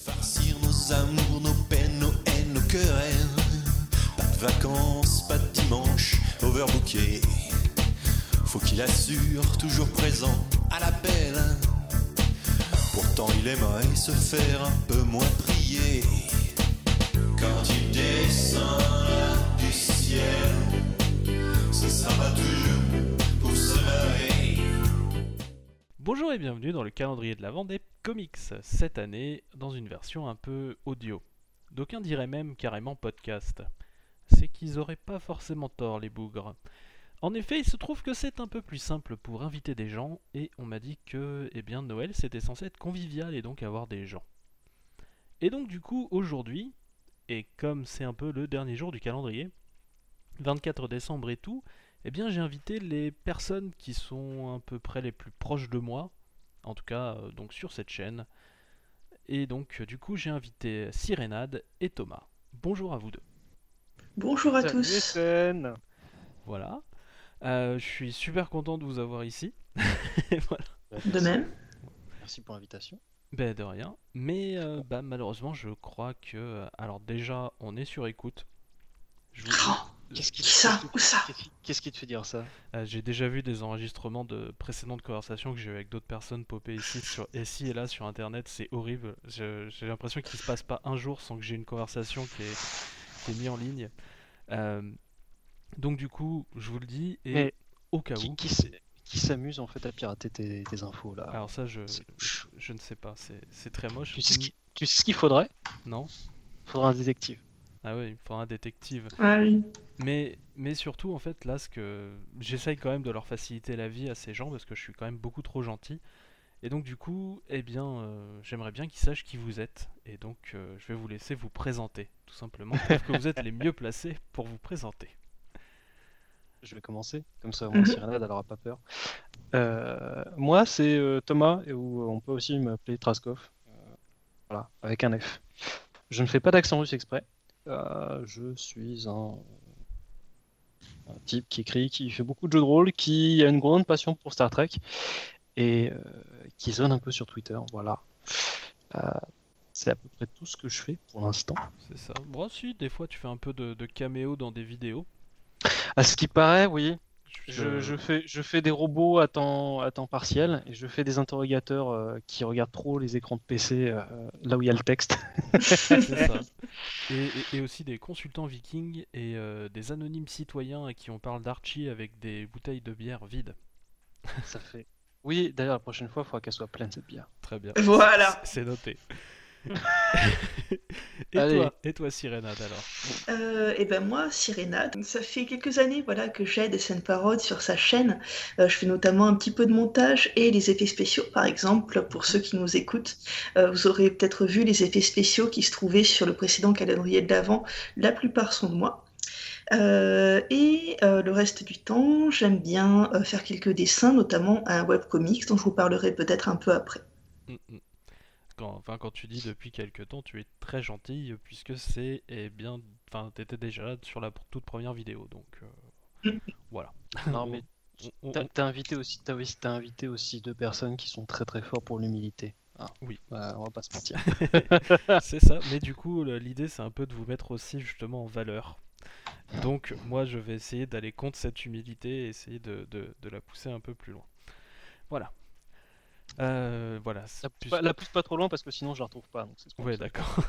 Farcir nos amours, nos peines, nos haines, nos querelles. Pas de vacances, pas de dimanche, overbooké. Faut qu'il assure, toujours présent à l'appel. Pourtant il aimerait se faire un peu moins prier. Quand il descend là du ciel, ce sera pas toujours pour se marrer. Bonjour et bienvenue dans le calendrier de l'Avent des comics, cette année dans une version un peu audio. D'aucuns diraient même carrément podcast. C'est qu'ils auraient pas forcément tort les bougres. En effet, il se trouve que c'est un peu plus simple pour inviter des gens et on m'a dit que Noël c'était censé être convivial et donc avoir des gens. Et donc du coup aujourd'hui, et comme c'est un peu le dernier jour du calendrier, 24 décembre et tout, j'ai invité les personnes qui sont à peu près les plus proches de moi, en tout cas donc sur cette chaîne. Et donc du coup j'ai invité Cyrénade et Thomas. Bonjour à vous deux. Bonjour à Salut tous. SN. Voilà. Je suis super content de vous avoir ici. Voilà. De même. Merci pour l'invitation. Ben de rien. Mais malheureusement je crois que... alors déjà on est sur écoute. Je vous- Oh, Qu'est-ce qui ça? Où ça? Qu'est-ce qui te fait dire ça? J'ai déjà vu des enregistrements de précédentes conversations que j'ai eues avec d'autres personnes popées ici et là sur internet, c'est horrible. J'ai l'impression qu'il se passe pas un jour sans que j'ai une conversation qui est mise en ligne. Donc du coup, je vous le dis, et Mais au cas où... Qui s'amuse en fait à pirater tes infos là? Alors ça, C'est moche. je ne sais pas, c'est très moche. Tu sais ce qu'il faudrait? Non? Il faudra un détective. Ah ouais, il me faudra un détective. Ah oui. Mais surtout, en fait, là, ce que j'essaye quand même de leur faciliter la vie à ces gens parce que je suis quand même beaucoup trop gentil. Et donc, du coup, j'aimerais bien qu'ils sachent qui vous êtes. Et donc, je vais vous laisser vous présenter, tout simplement. Je trouve que vous êtes les mieux placés pour vous présenter. Je vais commencer, comme ça au moins Cyrénade elle aura pas peur. Moi c'est Thomas, et où on peut aussi m'appeler Traskov. Voilà, avec un F. Je ne fais pas d'accent russe exprès. Je suis un type qui écrit, qui fait beaucoup de jeux de rôle, qui a une grande passion pour Star Trek et qui zone un peu sur Twitter. Voilà. Euh, c'est à peu près tout ce que je fais pour l'instant. C'est ça. Moi aussi, des fois, tu fais un peu de caméo dans des vidéos. À ce qui paraît, oui. Je- Je fais des robots à temps partiel et je fais des interrogateurs qui regardent trop les écrans de PC là où il y a le texte. C'est ça. Et aussi des consultants vikings et des anonymes citoyens à qui on parle d'Archie avec des bouteilles de bière vides. Ça fait. Oui, d'ailleurs, la prochaine fois, il faudra qu'elle soit pleine cette bière. Très bien. Voilà. C'est noté. Allez. Et toi, Cyrénade, alors? Et ben moi, Cyrénade, ça fait quelques années voilà, que j'aide SN Parode sur sa chaîne. Je fais notamment un petit peu de montage et les effets spéciaux, par exemple, pour ceux qui nous écoutent. Vous aurez peut-être vu les effets spéciaux qui se trouvaient sur le précédent calendrier de l'Avent. La plupart sont de moi. Le reste du temps, j'aime bien faire quelques dessins, notamment un webcomics dont je vous parlerai peut-être un peu après. Mm, mm. Quand tu dis depuis quelques temps, tu es très gentille puisque c'est t'étais déjà là sur la toute première vidéo, donc voilà. Non, mais On- t'as invité aussi deux personnes qui sont très très forts pour l'humilité. Ah, Oui. on va pas se mentir. C'est ça, mais du coup, l'idée c'est un peu de vous mettre aussi justement en valeur. Donc, moi je vais essayer d'aller contre cette humilité et essayer de la pousser un peu plus loin. Voilà. Voilà. La pousse pas trop loin parce que sinon je la retrouve pas. Donc c'est Ouais, d'accord.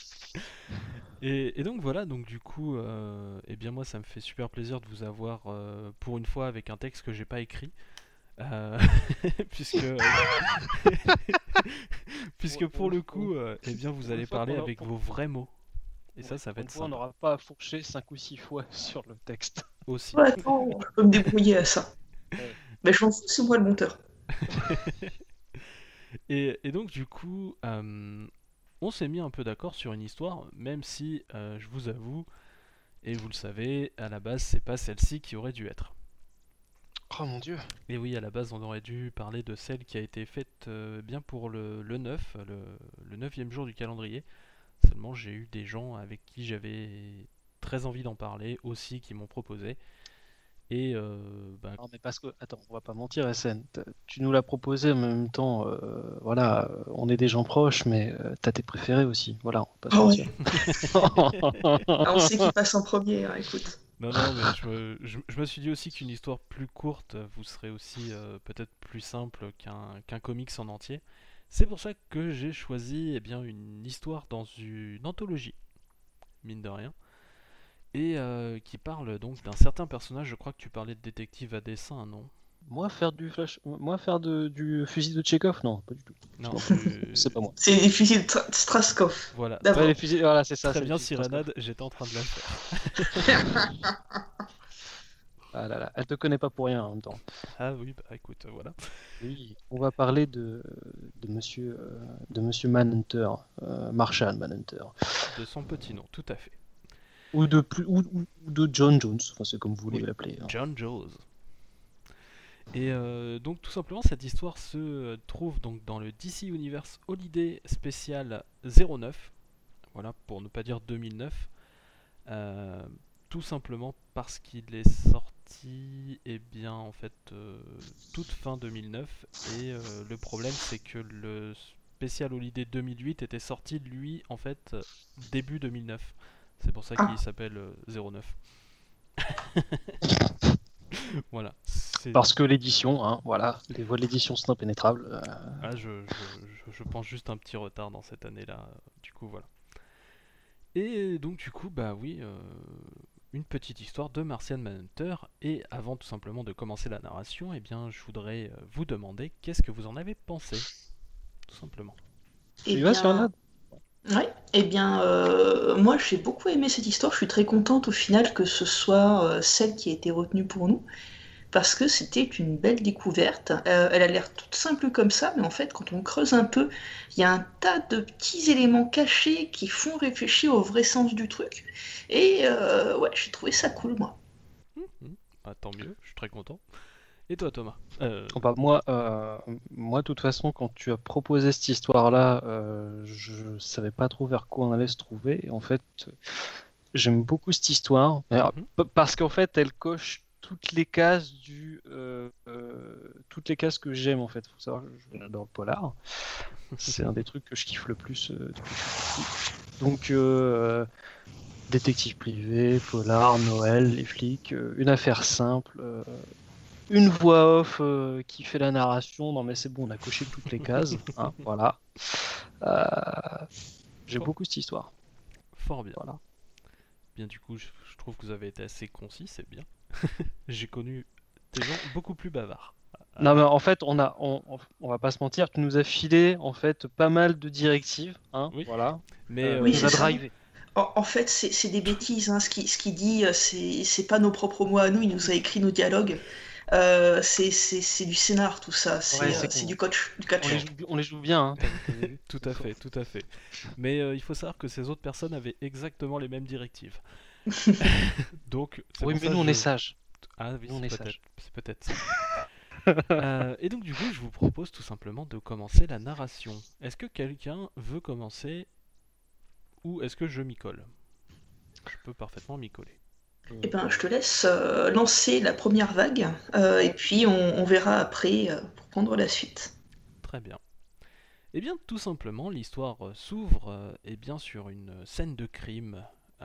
Et donc voilà, donc du coup, moi ça me fait super plaisir de vous avoir pour une fois avec un texte que j'ai pas écrit. Puisque puisque pour le coup, vous allez parler avec vos vrais mots. Et ça va être On sympa n'aura pas à fourcher 5 ou 6 fois sur le texte. aussi. Ouais, attends, je peux me débrouiller à ça. Ouais. Mais je m'en fous, c'est moi le monteur. Et donc du coup, on s'est mis un peu d'accord sur une histoire, même si je vous avoue, et vous le savez, à la base c'est pas celle-ci qui aurait dû être. Oh mon dieu. Et oui, à la base on aurait dû parler de celle qui a été faite bien pour le 9, le 9e jour du calendrier. Seulement j'ai eu des gens avec qui j'avais très envie d'en parler aussi qui m'ont proposé. Et Non, mais parce que, attends, on va pas mentir, SN. Tu nous l'as proposé en même temps. Voilà, on est des gens proches, mais t'as tes préférés aussi. Voilà, on va pas se Ah mentir. ouais. Ah, on sait qui passe en premier, hein, écoute. non, mais je me suis dit aussi qu'une histoire plus courte vous serait aussi peut-être plus simple qu'un comics en entier. C'est pour ça que j'ai choisi eh bien, une histoire dans une anthologie, mine de rien, et qui parle donc d'un certain personnage. Je crois que tu parlais de détective à dessin, non? Moi, faire du flash, moi faire du fusil de Chekhov, non, pas du tout. Non, Non, c'est pas moi. C'est les fusils de Straskov. Voilà. D'abord. Ouais, les fusils, voilà, c'est ça. Très c'est les bien, fusils de Straskov. Cyrénade, j'étais en train de la faire. Ah là là, elle te connaît pas pour rien en même temps. Ah oui, bah écoute, voilà. Oui, on va parler de monsieur Manhunter, Marshall Manhunter, De son petit nom, tout à fait. ou de John Jones, enfin c'est comme vous voulez Oui. l'appeler. Hein. John Jones. Et donc tout simplement cette histoire se trouve donc dans le DC Universe Holiday Special 09, voilà pour ne pas dire 2009, tout simplement parce qu'il est sorti bien en fait toute fin 2009 et le problème c'est que le Special Holiday 2008 était sorti lui en fait début 2009. C'est pour ça qu'il s'appelle 09. Voilà. Parce que l'édition, hein, voilà, les voies de l'édition sont impénétrables. Ah, je pense juste un petit retard dans cette année-là. Du coup, voilà. Et donc, du coup, bah oui, une petite histoire de Martian Manhunter. Et avant tout simplement de commencer la narration, eh bien, je voudrais vous demander qu'est-ce que vous en avez pensé, tout simplement. Eh Tu vas sur bien, ouais, eh bien, moi j'ai beaucoup aimé cette histoire. Je suis très contente au final que ce soit celle qui a été retenue pour nous, parce que c'était une belle découverte. Elle a l'air toute simple comme ça, mais en fait, quand on creuse un peu, il y a un tas de petits éléments cachés qui font réfléchir au vrai sens du truc. Et ouais, j'ai trouvé ça cool, moi. Bah, tant mieux, je suis très content. Et toi, Thomas? Bah, moi, de toute façon, quand tu as proposé cette histoire-là, je savais pas trop vers quoi on allait se trouver. Et en fait, j'aime beaucoup cette histoire. Alors, parce qu'en fait, elle coche toutes les cases toutes les cases que j'aime en fait. Faut savoir, j'adore le polar. C'est un des trucs que je kiffe le plus depuis tout petit. Donc, détective privé, polar, Noël, les flics, une affaire simple. Une voix off qui fait la narration. Non mais c'est bon, on a coché toutes les cases. Hein, voilà. J'ai beaucoup cette histoire. Fort bien. Voilà. Bien, du coup, je trouve que vous avez été assez concis, c'est bien. J'ai connu des gens beaucoup plus bavards. Non mais en fait, on va pas se mentir, tu nous as filé en fait pas mal de directives. Hein, Oui. voilà. Mais Oui, tu nous as c'est ça. drivé. En fait, c'est des bêtises. Hein. Ce qu'il dit, c'est pas nos propres mots à nous. Il nous a écrit nos dialogues. C'est du scénar, tout ça. Ouais, C'est du coach. On les joue bien. Hein, t'as vu. tout à fait, tout à fait. Mais il faut savoir que ces autres personnes avaient exactement les mêmes directives. Donc, Oui, mais nous on est sages. Ah oui, Nous, on est c'est peut-être, sages. c'est peut-être ça. Et donc du coup, je vous propose tout simplement de commencer la narration. Est-ce que quelqu'un veut commencer ou est-ce que je m'y colle? Je peux parfaitement m'y coller. Eh ben, je te laisse lancer la première vague, et puis on verra après pour prendre la suite. Très bien. Eh bien, tout simplement, l'histoire s'ouvre eh bien sur une scène de crime.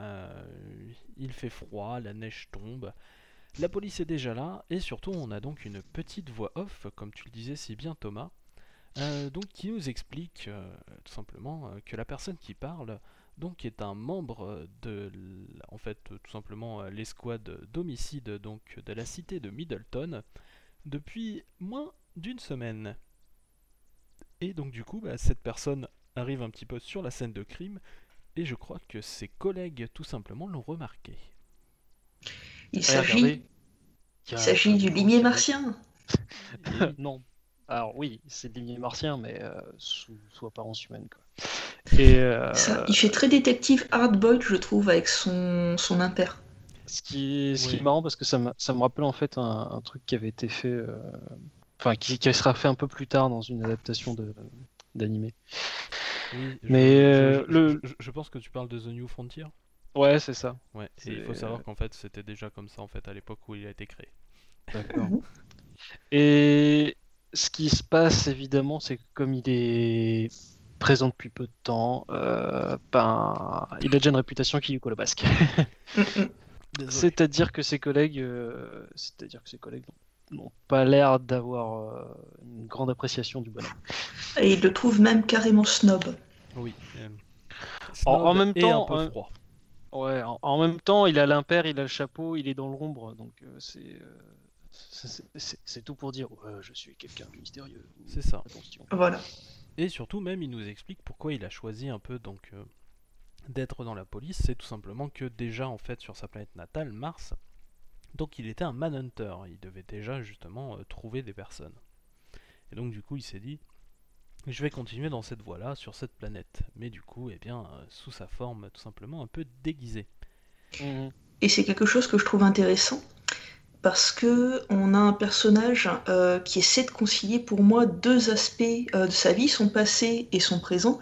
Il fait froid, la neige tombe, la police est déjà là, et surtout on a donc une petite voix off, comme tu le disais si bien Thomas, donc qui nous explique tout simplement que la personne qui parle donc est un membre en fait tout simplement l'escouade d'homicide donc de la cité de Middleton depuis moins d'une semaine. Et donc du coup cette personne arrive un petit peu sur la scène de crime et je crois que ses collègues tout simplement l'ont remarqué. Il s'agit du limier martien. Non. Alors oui, c'est le limier martien, mais sous apparence humaine. Quoi. Et, Ça, il fait très détective hard-boiled, je trouve, avec son impair. Ce qui est marrant parce que ça me rappelle en fait un truc qui avait été fait, enfin qui sera fait un peu plus tard dans une adaptation d'animé. Oui, mais je pense que tu parles de The New Frontier. Ouais, c'est ça. Ouais, et il faut savoir qu'en fait c'était déjà comme ça en fait à l'époque où il a été créé. D'accord. Et ce qui se passe évidemment, c'est que comme il est présent depuis peu de temps, il a déjà une réputation qui lui colle au basque. Mm, mm. C'est-à-dire que ses collègues, n'ont pas l'air d'avoir une grande appréciation du bonhomme. Et il le trouve même carrément snob. Oui. En même et un temps, peu froid. ouais, en même temps, il a l'impair, il a le chapeau, il est dans l'ombre, donc c'est tout pour dire ouais, je suis quelqu'un de mystérieux. C'est ça. Attention. Voilà. Et surtout même il nous explique pourquoi il a choisi un peu donc d'être dans la police. C'est tout simplement que déjà en fait sur sa planète natale, Mars, donc il était un manhunter. Il devait déjà justement trouver des personnes. Et donc du coup il s'est dit je vais continuer dans cette voie-là sur cette planète. Mais du coup eh bien sous sa forme tout simplement un peu déguisée. Mhm. Et c'est quelque chose que je trouve intéressant parce que on a un personnage qui essaie de concilier pour moi deux aspects de sa vie, son passé et son présent,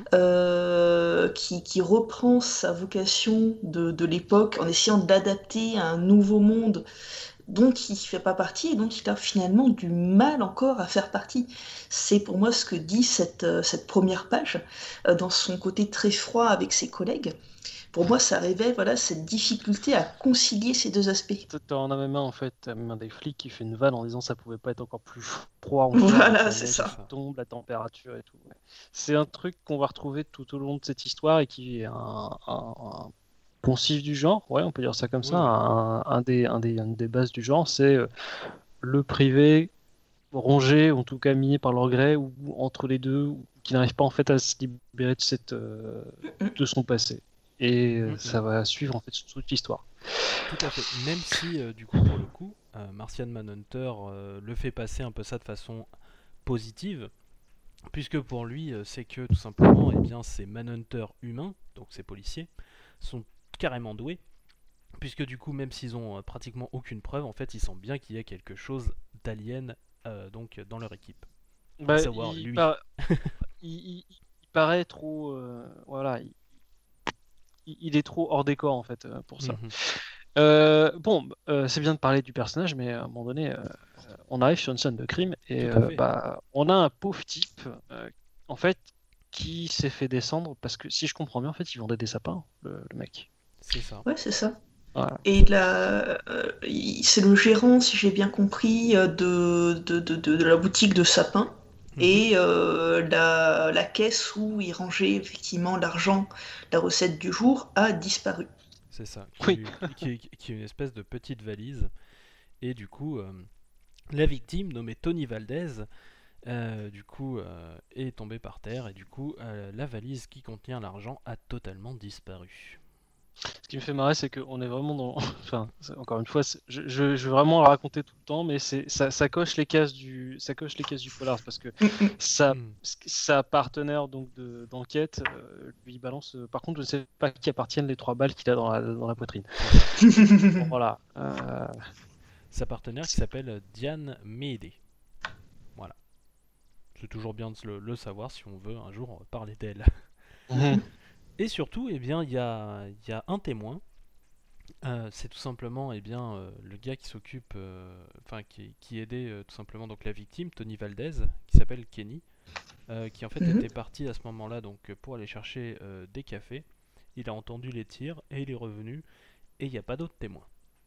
qui reprend sa vocation de l'époque en essayant d'adapter à un nouveau monde dont il ne fait pas partie et dont il a finalement du mal encore à faire partie. C'est pour moi ce que dit cette première page, dans son côté très froid avec ses collègues. Pour moi, ça révèle voilà, cette difficulté à concilier ces deux aspects. T'en as même un en fait, t'as même un des flics qui fait une vanne en disant ça pouvait pas être encore plus froid encore. Voilà, avec c'est la neige ça. qui tombe, la température et tout. Ouais. C'est un truc qu'on va retrouver tout au long de cette histoire et qui est un poncif du genre, ouais, on peut dire ça comme ça, un des bases du genre, c'est le privé rongé, en tout cas miné par l'orgueil, ou entre les deux, ou qui n'arrive pas en fait à se libérer de son passé. Et ça va suivre en fait toute l'histoire. Tout à fait. Même si du coup pour le coup, Martian Manhunter le fait passer un peu ça de façon positive, puisque pour lui c'est que tout simplement eh bien ces Manhunters humains, donc ces policiers, sont carrément doués, puisque du coup même s'ils ont pratiquement aucune preuve, en fait ils sentent bien qu'il y a quelque chose d'alien donc dans leur équipe. Bah, à savoir lui. Il paraît trop, voilà, il est trop hors décor en fait pour ça. C'est bien de parler du personnage, mais à un moment donné, on arrive sur une scène de crime et on a un pauvre type en fait qui s'est fait descendre parce que si je comprends bien, en fait, il vendait des sapins, le mec. C'est ça. Ouais, c'est ça. Voilà. Et c'est le gérant, si j'ai bien compris, de la boutique de sapins. Et la caisse où il rangeait effectivement l'argent, la recette du jour, a disparu. C'est ça. Oui. Qui est une espèce de petite valise. Et du coup, la victime, nommée Tony Valdez, est tombée par terre. Et du coup, la valise qui contient l'argent a totalement disparu. Ce qui me fait marrer, c'est qu'on est vraiment dans. Enfin, encore une fois, je vais vraiment la raconter tout le temps, mais ça coche les cases du polar parce que sa partenaire donc d'enquête lui balance. Par contre, je ne sais pas à qui appartiennent les 3 balles qu'il a dans la poitrine. Bon, voilà. Sa partenaire qui s'appelle Diane Meade. Voilà. C'est toujours bien de le savoir si on veut un jour parler d'elle. Et surtout, eh bien, il y a un témoin. C'est tout simplement le gars qui s'occupe, qui aidait tout simplement donc la victime, Tony Valdez, qui s'appelle Kenny, qui en fait était parti à ce moment-là donc pour aller chercher des cafés. Il a entendu les tirs et il est revenu et il n'y a pas d'autres témoins.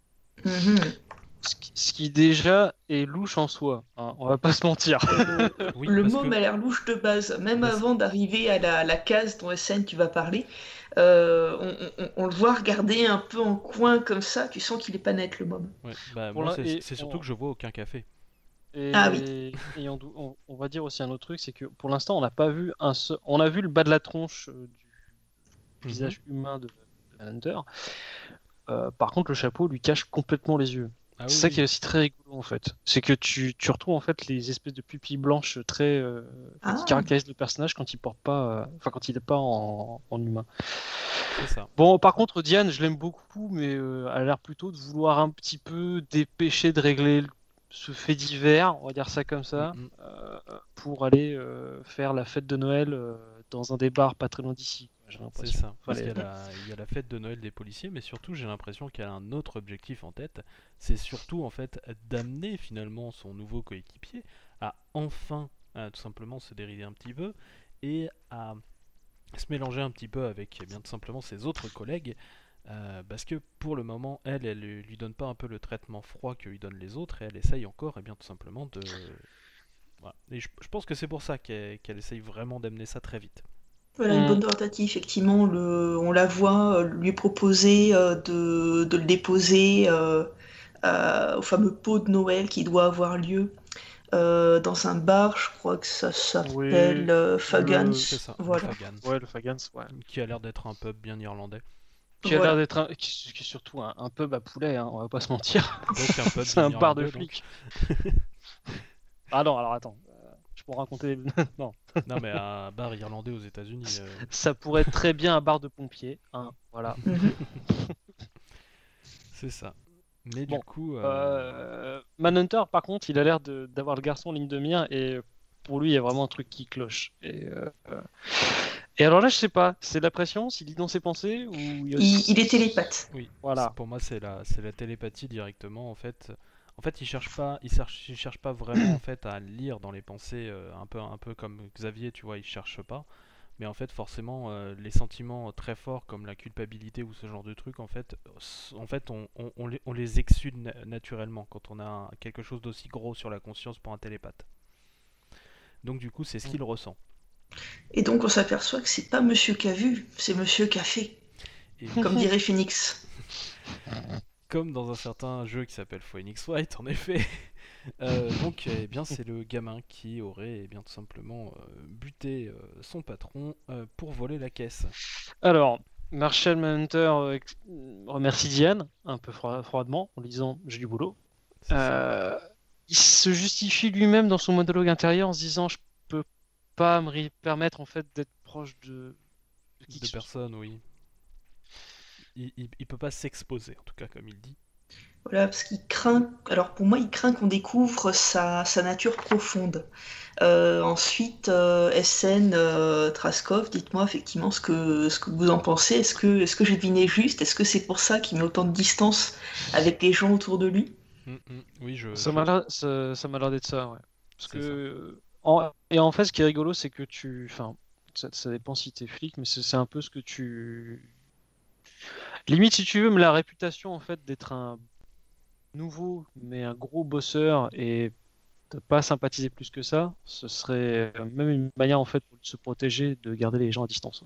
Ce qui déjà est louche en soi, hein, on va pas se mentir. Oui, le mot m'a l'air louche de base, même avant d'arriver à la case dont SN tu vas parler. On le voit regarder un peu en coin comme ça, tu sens qu'il est pas net le môme. Ouais, moi c'est surtout que je vois aucun café. Ah oui. Et on va dire aussi un autre truc, c'est que pour l'instant on n'a pas vu on a vu le bas de la tronche du visage humain de Manhunter. Par contre le chapeau lui cache complètement les yeux. C'est ça qui est aussi très rigolo en fait. C'est que tu retrouves en fait les espèces de pupilles blanches très qui caractérisent le personnage quand il porte pas, quand il est pas en humain. C'est ça. Bon, par contre Diane, je l'aime beaucoup, mais elle a l'air plutôt de vouloir un petit peu dépêcher de régler ce fait divers, on va dire ça comme ça, pour aller faire la fête de Noël dans un des bars pas très loin d'ici. j'ai C'est l'impression. ça. Parce Enfin, qu'il y a la fête de Noël des policiers, mais surtout j'ai l'impression qu'elle a un autre objectif en tête. C'est surtout en fait d'amener finalement son nouveau coéquipier à enfin tout simplement se dérider un petit peu et à se mélanger un petit peu avec bien tout simplement ses autres collègues. Parce que pour le moment, elle lui donne pas un peu le traitement froid que lui donnent les autres et elle essaye encore et bien tout simplement de... Voilà. Et je pense que c'est pour ça qu'elle essaye vraiment d'amener ça très vite. Voilà, une bonne tentative, effectivement. On la voit lui proposer de le déposer au fameux pot de Noël qui doit avoir lieu dans un bar, je crois que ça s'appelle Fagans. C'est ça, Voilà. le Fagans. Ouais, le Fagans, ouais. Qui a l'air d'être un pub bien irlandais. Qui a Voilà. l'air d'être qui est surtout un pub à poulet, hein, on va pas se mentir. Donc un pub C'est un bien bar de irlandais, donc. flics. Ah non, alors attends. Je pourrais raconter. Non. Non mais un bar irlandais aux États-Unis. Ça pourrait être très bien un bar de pompiers. Hein, voilà. Mhm. C'est ça. Mais Bon, du coup. Manhunter, par contre, il a l'air d'avoir le garçon en ligne de mire et pour lui, il y a vraiment un truc qui cloche. Et alors là, je sais pas, c'est la pression, s'il lit dans ses pensées ou Il est télépathe. Oui. Voilà. Pour moi, c'est la télépathie directement en fait. En fait, il cherche pas vraiment en fait à lire dans les pensées, un peu comme Xavier, tu vois, il cherche pas. Mais en fait, forcément, les sentiments très forts comme la culpabilité ou ce genre de trucs, en fait, on les exsude naturellement quand on a quelque chose d'aussi gros sur la conscience pour un télépathe. Donc du coup, c'est ce qu'il ressent. Et donc on s'aperçoit que c'est pas monsieur qui a vu, c'est monsieur qui a fait, Et comme dirait Phoenix. comme dans un certain jeu qui s'appelle Phoenix Wright, en effet. Donc, eh bien, c'est le gamin qui aurait eh bien, tout simplement buté son patron pour voler la caisse. Alors, Marshall Manhunter remercie Diane, un peu froidement, en disant « j'ai du boulot ». Il se justifie lui-même dans son monologue intérieur en se disant « je peux pas me permettre en fait d'être proche de personnes, oui. Il peut pas s'exposer, en tout cas, comme il dit. Voilà, parce qu'il craint. Alors pour moi, il craint qu'on découvre sa nature profonde. Ensuite, SN, Traskov, dites-moi effectivement ce que vous en pensez. Est-ce que j'ai deviné juste? Est-ce que c'est pour ça qu'il met autant de distance avec les gens autour de lui? Oui, Ça m'a l'air d'être ça, ouais. Parce que et en fait, ce qui est rigolo, c'est que enfin, ça dépend si t'es flic, mais c'est un peu ce que limite, si tu veux, mais la réputation en fait d'être un nouveau, mais un gros bosseur et de pas sympathiser plus que ça, ce serait même une manière en fait de se protéger, de garder les gens à distance.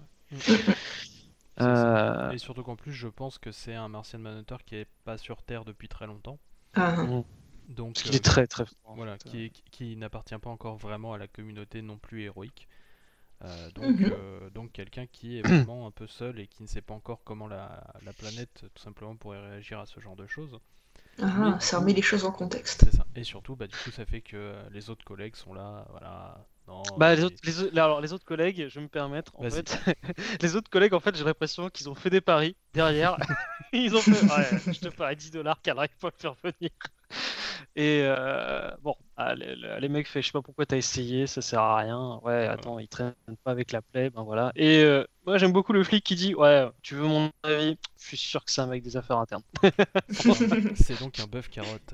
Ouais. Et surtout qu'en plus, je pense que c'est un Martian Manhunter qui est pas sur Terre depuis très longtemps. Donc, parce qu'il est très très fort. Voilà, qui n'appartient pas encore vraiment à la communauté non plus héroïque. Donc quelqu'un qui est vraiment un peu seul et qui ne sait pas encore comment la planète tout simplement pourrait réagir à ce genre de choses. Ça remet les choses en contexte. C'est ça. Et surtout, du coup, ça fait que les autres collègues sont là, voilà. Non, les autres collègues, je vais me permettre, en fait, les autres collègues, en fait, j'ai l'impression qu'ils ont fait des paris derrière. Ils ont fait, ouais, je te parie $10 qu'elle n'arrive pas à le faire venir. Et bon, les mecs fait, je sais pas pourquoi t'as essayé, ça sert à rien. Ouais, attends, ils traînent pas avec la plaie, ben voilà. Et moi j'aime beaucoup le flic qui dit, ouais, tu veux mon avis? Je suis sûr que c'est un mec des affaires internes. C'est donc un bœuf carotte.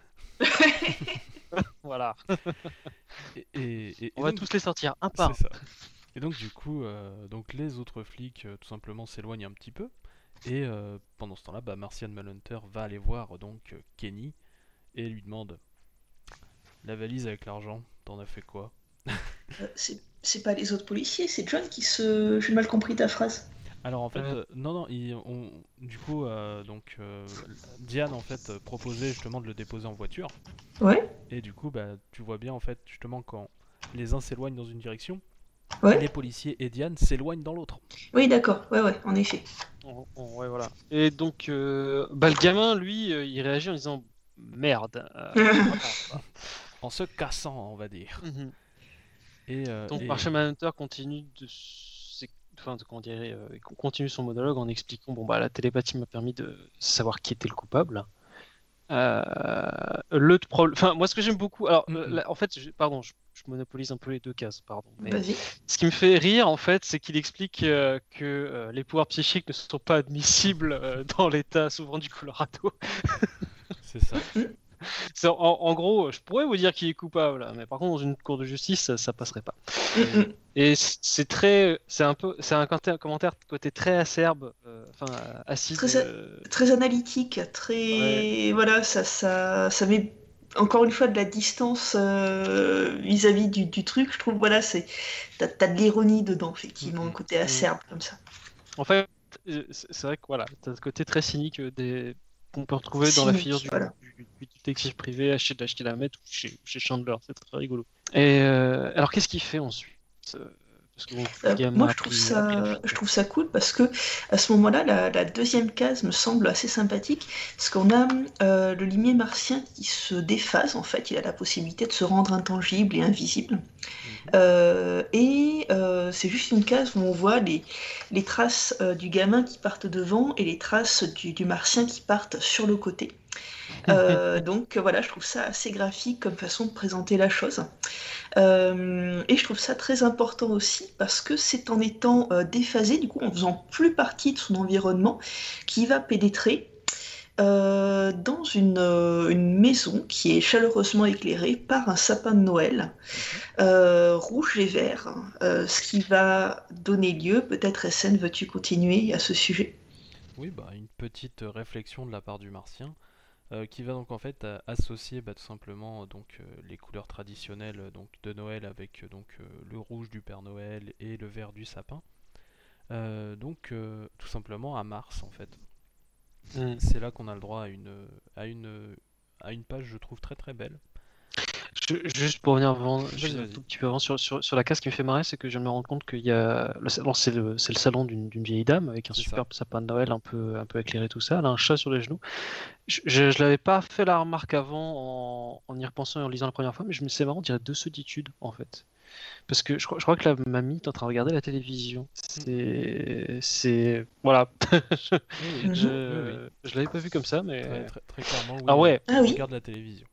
Voilà. Et on va donc, tous les sortir un par un. C'est ça. Et donc du coup, donc les autres flics tout simplement s'éloignent un petit peu. Et pendant ce temps-là, Martian Manhunter va aller voir donc Kenny et lui demande la valise avec l'argent, t'en as fait quoi? C'est pas les autres policiers, c'est John qui se... J'ai mal compris ta phrase. Alors en fait, non, du coup, Diane en fait proposait justement de le déposer en voiture. Ouais. Et du coup, tu vois bien en fait justement quand les uns s'éloignent dans une direction, ouais. Les policiers et Diane s'éloignent dans l'autre. Oui, d'accord, ouais, en effet. Ouais, voilà. Et donc, le gamin, lui, il réagit en disant merde. En se cassant, on va dire. Donc, Marshall Manhunter continue continue son monologue en expliquant la télépathie m'a permis de savoir qui était le coupable. Moi, ce que j'aime beaucoup, alors, en fait, je monopolise un peu les deux cases, pardon. Mais Vas-y. ce qui me fait rire, en fait, c'est qu'il explique que les pouvoirs psychiques ne sont pas admissibles dans l'État souvent du Colorado. C'est ça. En gros, je pourrais vous dire qu'il est coupable, mais par contre, dans une cour de justice, ça passerait pas. Et c'est un commentaire de côté très acerbe, acide. Très analytique, très voilà, ça met encore une fois de la distance vis-à-vis du truc. Je trouve voilà, t'as de l'ironie dedans, effectivement, un côté acerbe comme ça. En fait, c'est vrai que voilà, t'as ce côté très cynique qu'on peut retrouver dans la figure du détective privé d'acheter la mette ou chez Chandler. C'est très rigolo. Et alors, qu'est-ce qu'il fait ensuite? Parce que moi, je trouve ça cool parce que à ce moment-là, la deuxième case me semble assez sympathique parce qu'on a le limier martien qui se déphase. En fait, il a la possibilité de se rendre intangible et invisible. C'est juste une case où on voit les traces du gamin qui partent devant et les traces du martien qui partent sur le côté. Donc voilà, je trouve ça assez graphique comme façon de présenter la chose. Et je trouve ça très important aussi parce que c'est en étant déphasé, du coup en faisant plus partie de son environnement, qui va pénétrer dans une maison qui est chaleureusement éclairée par un sapin de Noël rouge et vert, ce qui va donner lieu, peut-être SN, veux-tu continuer à ce sujet? Oui, une petite réflexion de la part du martien. Qui va donc en fait associer tout simplement les couleurs traditionnelles de Noël avec le rouge du Père Noël et le vert du sapin. Tout simplement à Mars en fait. C'est là qu'on a le droit à une page, je trouve, très très belle. Juste pour revenir un tout petit peu avant sur la case qui me fait marrer, c'est que je me rends compte qu'il y a le salon, c'est le salon d'une vieille dame avec un superbe sapin de Noël un peu éclairé, tout ça. Elle a un chat sur les genoux. Je l'avais pas fait la remarque avant en y repensant et en lisant la première fois, mais c'est marrant, on dirait deux solitudes en fait. Parce que je crois que la mamie est en train de regarder la télévision. C'est voilà. Je l'avais pas vu comme ça, mais très clairement. Oui, ah ouais. On regarde la télévision.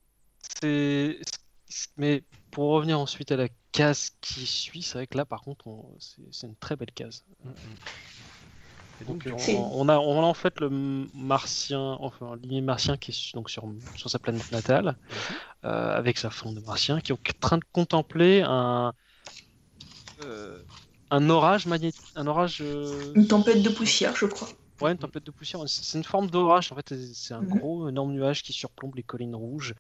Mais pour revenir ensuite à la case qui suit, c'est vrai que là par contre c'est une très belle case. Et donc on a en fait le martien, enfin limier martien qui est donc sur sa planète natale, avec sa femme de martien, qui est en train de contempler un orage magnétique, une tempête de poussière, je crois. Ouais, une tempête de poussière. C'est une forme d'orage. En fait, c'est un gros, énorme nuage qui surplombe les collines rouges,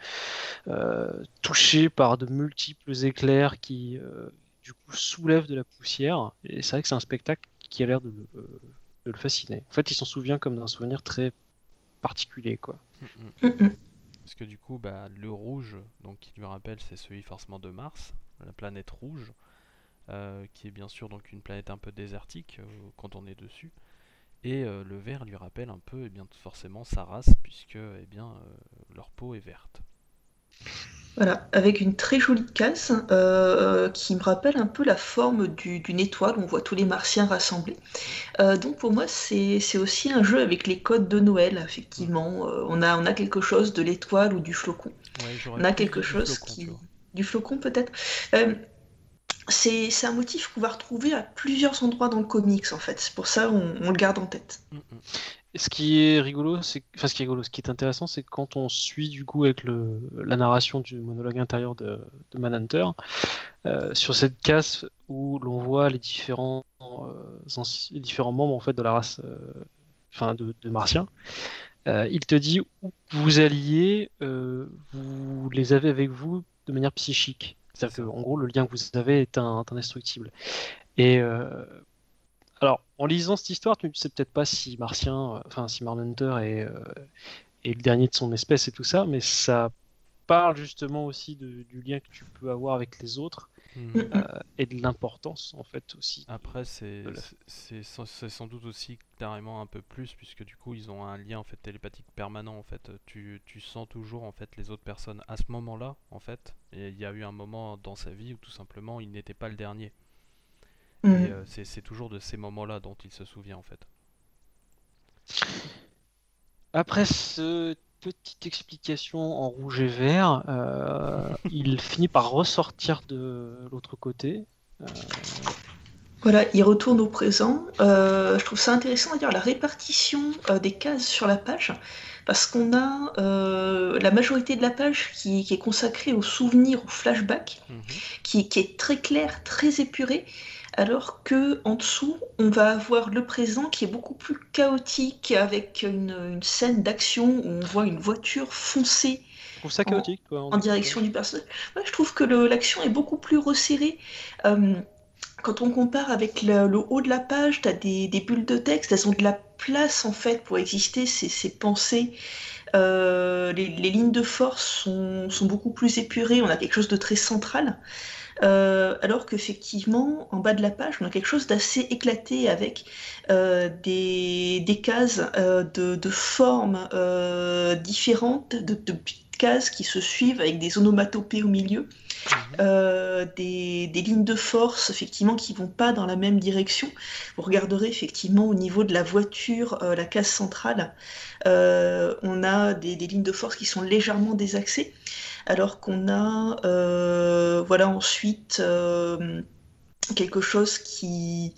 touché par de multiples éclairs qui, du coup, soulèvent de la poussière. Et c'est vrai que c'est un spectacle qui a l'air de le fasciner. En fait, il s'en souvient comme d'un souvenir très particulier, quoi. Parce que du coup, le rouge, donc qui lui rappelle, c'est celui forcément de Mars, la planète rouge, qui est bien sûr donc une planète un peu désertique quand on est dessus. Et le vert lui rappelle un peu forcément sa race, puisque leur peau est verte. Voilà, avec une très jolie case qui me rappelle un peu la forme d'une étoile, on voit tous les martiens rassemblés. Donc pour moi, c'est aussi un jeu avec les codes de Noël, effectivement. On a quelque chose de l'étoile ou du flocon. Ouais, on a quelque chose du flocon peut-être. C'est un motif qu'on va retrouver à plusieurs endroits dans le comics, en fait. C'est pour ça on le garde en tête. Et ce qui est rigolo, ce qui est intéressant, c'est que quand on suit du coup avec la narration du monologue intérieur de Manhunter, sur cette case où l'on voit les différents membres en fait de la race, de Martiens, il te dit où vous alliez, vous les avez avec vous de manière psychique. C'est-à-dire qu'en gros, le lien que vous avez est indestructible. Et alors, en lisant cette histoire, tu ne sais peut-être pas si si Manhunter est le dernier de son espèce et tout ça, mais ça parle justement aussi du lien que tu peux avoir avec les autres et de l'importance en fait aussi. Après, c'est sans doute aussi carrément un peu plus, puisque du coup, ils ont un lien en fait télépathique permanent. En fait, tu sens toujours en fait les autres personnes à ce moment-là, en fait. Et il y a eu un moment dans sa vie où tout simplement, il n'était pas le dernier. Et c'est toujours de ces moments-là dont il se souvient en fait. Après ce petite explication en rouge et vert. Il finit par ressortir de l'autre côté. Voilà, il retourne au présent. Je trouve ça intéressant d'ailleurs la répartition des cases sur la page, parce qu'on a la majorité de la page qui est consacrée aux souvenirs, aux flashbacks, qui est très clair, très épuré, alors que en dessous, on va avoir le présent qui est beaucoup plus chaotique, avec une scène d'action où on voit une voiture foncer Je trouve ça chaotique, toi. en direction du personnage. Ouais, je trouve que l'action est beaucoup plus resserrée. Quand on compare avec le haut de la page, tu as des bulles de texte, elles ont de la place en fait pour exister, ces pensées. Les lignes de force sont beaucoup plus épurées, on a quelque chose de très central. Alors qu'effectivement, en bas de la page, on a quelque chose d'assez éclaté avec des cases de formes différentes, de petites cases qui se suivent avec des onomatopées au milieu. Des lignes de force effectivement qui vont pas dans la même direction. Vous regarderez effectivement au niveau de la voiture, la case centrale, on a des lignes de force qui sont légèrement désaxées, alors qu'on a voilà ensuite quelque chose qui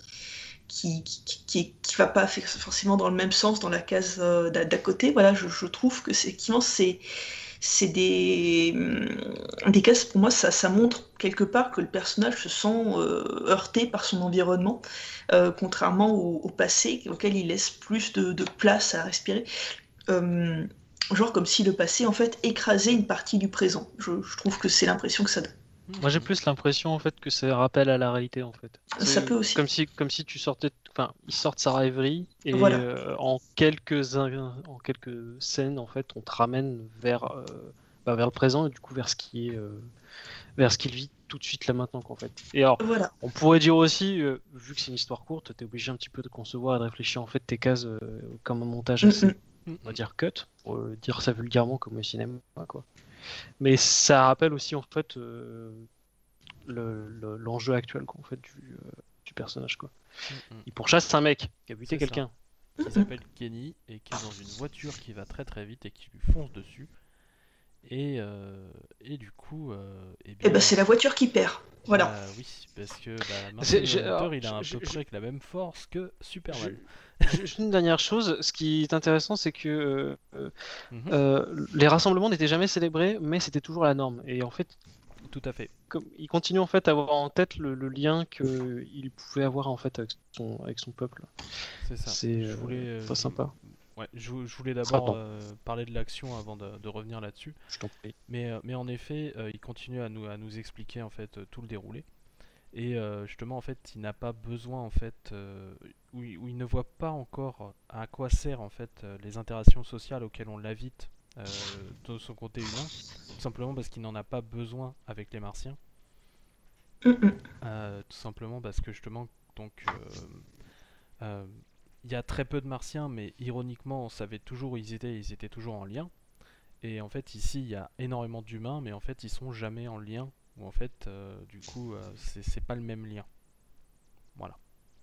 va pas forcément dans le même sens dans la case d'à côté. Voilà, je trouve que effectivement c'est des cases, pour moi, ça montre quelque part que le personnage se sent heurté par son environnement, contrairement au passé, auquel il laisse plus de place à respirer. Genre comme si le passé, en fait, écrasait une partie du présent. Je trouve que c'est l'impression que ça donne. Moi, j'ai plus l'impression en fait que c'est un rappel à la réalité en fait. Ça peut aussi. Comme si tu sortais, enfin, il sort de sa rêverie et Voilà. en quelques scènes en fait, on te ramène vers le présent et du coup vers ce qui est vers ce qu'il vit tout de suite là maintenant qu'en fait. Et alors, Voilà. on pourrait dire aussi, vu que c'est une histoire courte, t'es obligé un petit peu de concevoir et de réfléchir en fait tes cases comme un montage assez, on va dire cut, pour dire ça vulgairement comme au cinéma quoi. Mais ça rappelle aussi en fait l'enjeu actuel quoi, en fait, du personnage quoi. Il pourchasse un mec qui a buté C'est ça. quelqu'un. Qui s'appelle Kenny et qui est dans une voiture qui va très très vite et qui lui fonce dessus. Et du coup, eh Et bien, ben c'est la voiture qui perd. Voilà. oui, parce que Martin Manhunter, il a à peu je- près que la même force que Superman. Juste une dernière chose, ce qui est intéressant, c'est que Mhm. les rassemblements n'étaient jamais célébrés, mais c'était toujours la norme. Et en fait, Tout à fait. comme, il continue en fait à avoir en tête le lien qu'il pouvait avoir en fait avec son peuple. C'est ça. C'est Je voulais, pas sympa. Ouais, je voulais Ça d'abord attend. parler de l'action avant de revenir là-dessus. Je t'en prie. Mais en effet, il continue à nous expliquer en fait tout le déroulé. Et justement, en fait, il n'a pas besoin, en fait, où il ne voit pas encore à quoi servent en fait les interactions sociales auxquelles on l'invite de son côté humain, tout simplement parce qu'il n'en a pas besoin avec les Martiens. Tout simplement parce que justement, donc, il y a très peu de Martiens, mais ironiquement, on savait toujours où ils étaient toujours en lien. Et en fait, ici, il y a énormément d'humains, mais en fait, ils sont jamais en lien. Ou en fait, du coup, c'est pas le même lien. Voilà.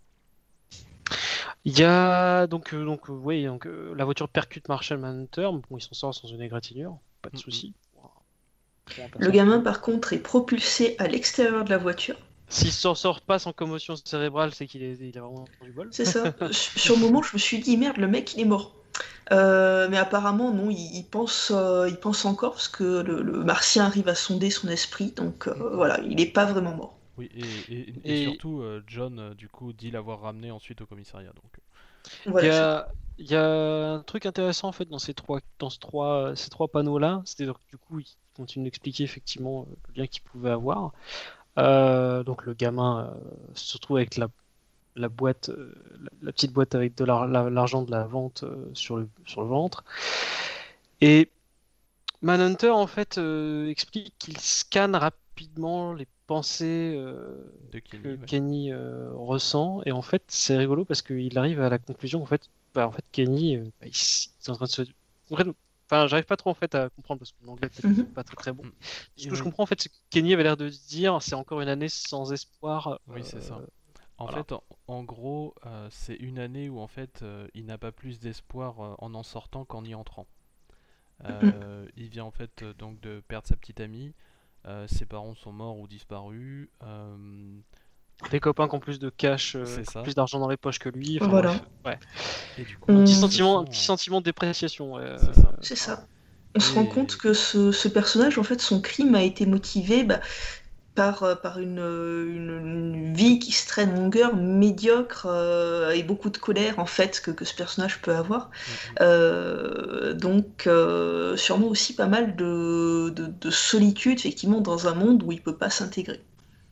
Il y a oui, la voiture percute Marshall Manhunter. Bon, il s'en sort sans une égratignure, pas de souci. Le gamin, par contre, est propulsé à l'extérieur de la voiture. S'il s'en sort pas sans commotion cérébrale, c'est il a vraiment du bol. C'est ça. Sur le moment, je me suis dit, merde, le mec, il est mort. Mais apparemment, non, il pense encore, parce que le martien arrive à sonder son esprit, donc voilà, il n'est pas vraiment mort. Oui, et surtout, John, du coup, dit l'avoir ramené ensuite au commissariat. Donc, Il y Voilà, il y a un truc intéressant en fait dans ces trois panneaux-là, c'est-à-dire que du coup, il continue d'expliquer effectivement le lien qu'il pouvait avoir. Donc le gamin se retrouve avec la boîte, la petite boîte avec de l'argent de la vente sur le ventre. Et Manhunter en fait explique qu'il scanne rapidement les pensées de Kenny, que ouais. Kenny ressent, et en fait c'est rigolo parce qu'il arrive à la conclusion en fait, Kenny il est en train de se enfin j'arrive pas trop en fait à comprendre parce que mon anglais peut-être pas très très bon. Ce que je comprends en fait, c'est que Kenny avait l'air de se dire c'est encore une année sans espoir. Oui, c'est ça. En voilà. fait, en gros, c'est une année où en fait, il n'a pas plus d'espoir en sortant qu'en y entrant. Il vient en fait donc de perdre sa petite amie. Ses parents sont morts ou disparus. Des copains qui ont plus de cash, C'est qui ont ça. plus d'argent dans les poches que lui. Enfin Voilà. bref, ouais. Et du coup, On- Un petit se sentiment de dépréciation. C'est ça. C'est ça. On se rend Et- compte que ce personnage, en fait, son crime a été motivé par une vie qui se traîne en longueur, médiocre, et beaucoup de colère, en fait, que ce personnage peut avoir. Donc, sûrement aussi pas mal de solitude, effectivement, dans un monde où il peut pas s'intégrer.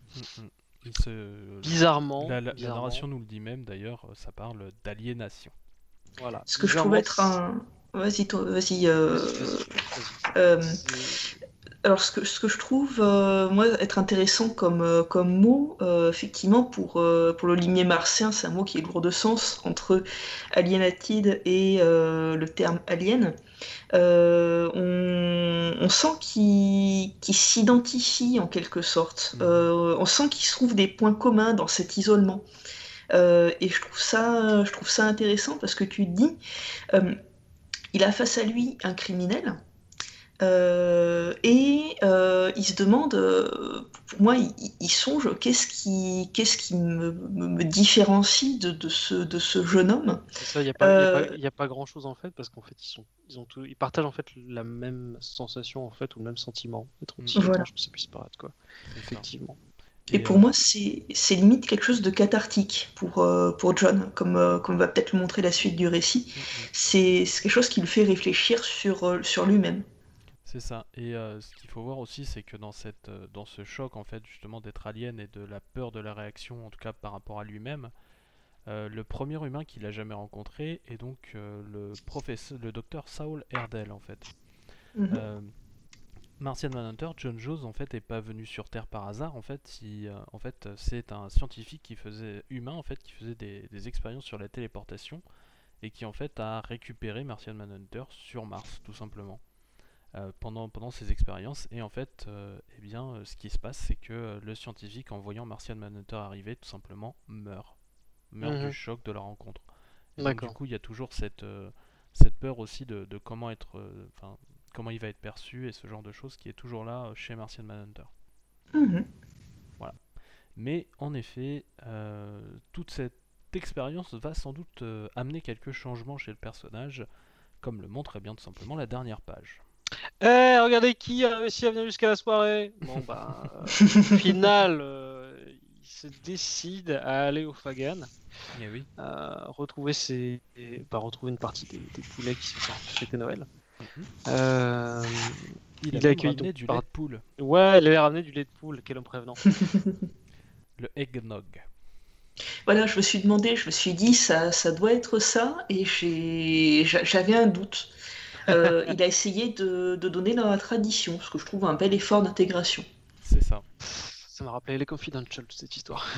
Bizarrement. La narration nous le dit même, d'ailleurs, ça parle d'aliénation. Voilà. Ce que je trouve être un... Vas-y, vas-y. Alors, ce que je trouve, moi, être intéressant comme mot, effectivement, pour le limier martien, c'est un mot qui est lourd de sens entre alienated et le terme alien. On sent qu'il s'identifie en quelque sorte. On sent qu'il se trouve des points communs dans cet isolement. Et je trouve ça intéressant parce que tu te dis, il a face à lui un criminel. Et il se demande, pour moi, il songe qu'est-ce qui me différencie de ce jeune homme. C'est ça, il n'y a pas grand-chose en fait, parce qu'en fait, ils partagent en fait la même sensation en fait, ou le même sentiment d'être aussi Voilà. étrange que ça puisse paraître, quoi. Effectivement. Et pour moi, c'est limite quelque chose de cathartique pour John, comme va peut-être le montrer la suite du récit. C'est quelque chose qui le fait réfléchir sur lui-même. C'est ça. Et ce qu'il faut voir aussi, c'est que dans ce choc en fait justement d'être alien et de la peur de la réaction, en tout cas par rapport à lui-même, le premier humain qu'il a jamais rencontré est donc le docteur Saul Herdel en fait. Martian Manhunter, John Jones en fait est pas venu sur Terre par hasard en fait. C'est un scientifique humain en fait qui faisait des expériences sur la téléportation et qui en fait a récupéré Martian Manhunter sur Mars tout simplement. Pendant ces expériences et en fait ce qui se passe c'est que le scientifique en voyant Martian Manhunter arriver tout simplement meurt du choc de la rencontre. Et donc, du coup il y a toujours cette peur aussi de comment comment il va être perçu et ce genre de choses qui est toujours là chez Martian Manhunter. Voilà. Mais en effet toute cette expérience va sans doute amener quelques changements chez le personnage, comme le montre bien tout simplement la dernière page. Regardez qui a réussi à venir jusqu'à la soirée. Bon au final, il se décide à aller au Fagan, retrouver une partie des poulets qui se sont fêtés Noël. Il a ramené du lait de poule. Ouais, il avait ramené du lait de poule. Quel homme prévenant. Le eggnog. Voilà, je me suis dit, ça doit être ça, et j'avais un doute. Il a essayé de donner dans la tradition, ce que je trouve un bel effort d'intégration. C'est ça. Ça m'a rappelé les Confidential, cette histoire.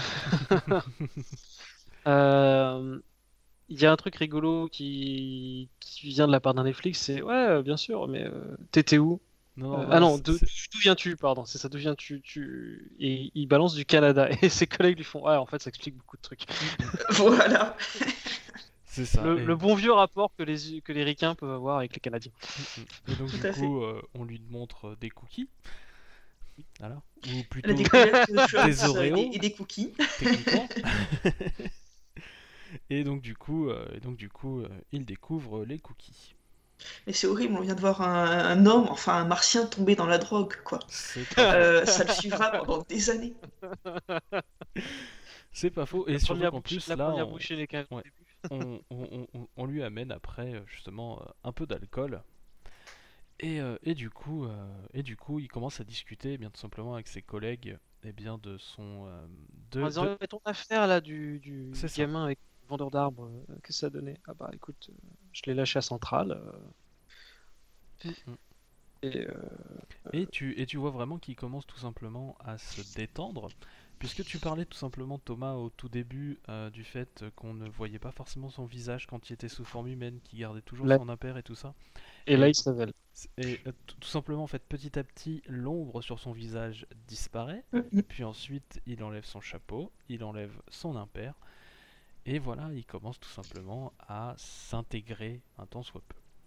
Il y a un truc rigolo qui vient de la part d'un Netflix, c'est ouais, bien sûr, mais t'étais où? D'où viens-tu, pardon, c'est ça, d'où viens-tu? Et il balance du Canada, et ses collègues lui font, ouais, en fait, ça explique beaucoup de trucs. Voilà. C'est ça. Le bon vieux rapport que les Ricains peuvent avoir avec les Canadiens. Et donc, du coup, on lui montre des cookies. Voilà. Ou plutôt des Oreos et des cookies. Techniquement. Et donc, du coup, il découvre les cookies. Mais c'est horrible, on vient de voir un homme, enfin un martien tomber dans la drogue, quoi. Ça le suivra pendant des années. C'est pas faux. Et surtout qu'en plus, là, on lui amène après, justement, un peu d'alcool. Et du coup, il commence à discuter, bien tout simplement, avec ses collègues, et bien de son... ton affaire, là, du gamin avec le vendeur d'arbres, qu'est-ce que ça a donné? Ah bah, écoute, je l'ai lâché à Centrale. Et tu vois vraiment qu'il commence tout simplement à se détendre, puisque tu parlais tout simplement, Thomas, au tout début du fait qu'on ne voyait pas forcément son visage quand il était sous forme humaine, qu'il gardait toujours son impair et tout ça. Et là, il s'avèle. Et tout simplement, en fait, petit à petit, l'ombre sur son visage disparaît, puis ensuite, il enlève son chapeau, il enlève son impair, et voilà, il commence tout simplement à s'intégrer un tant soit peu.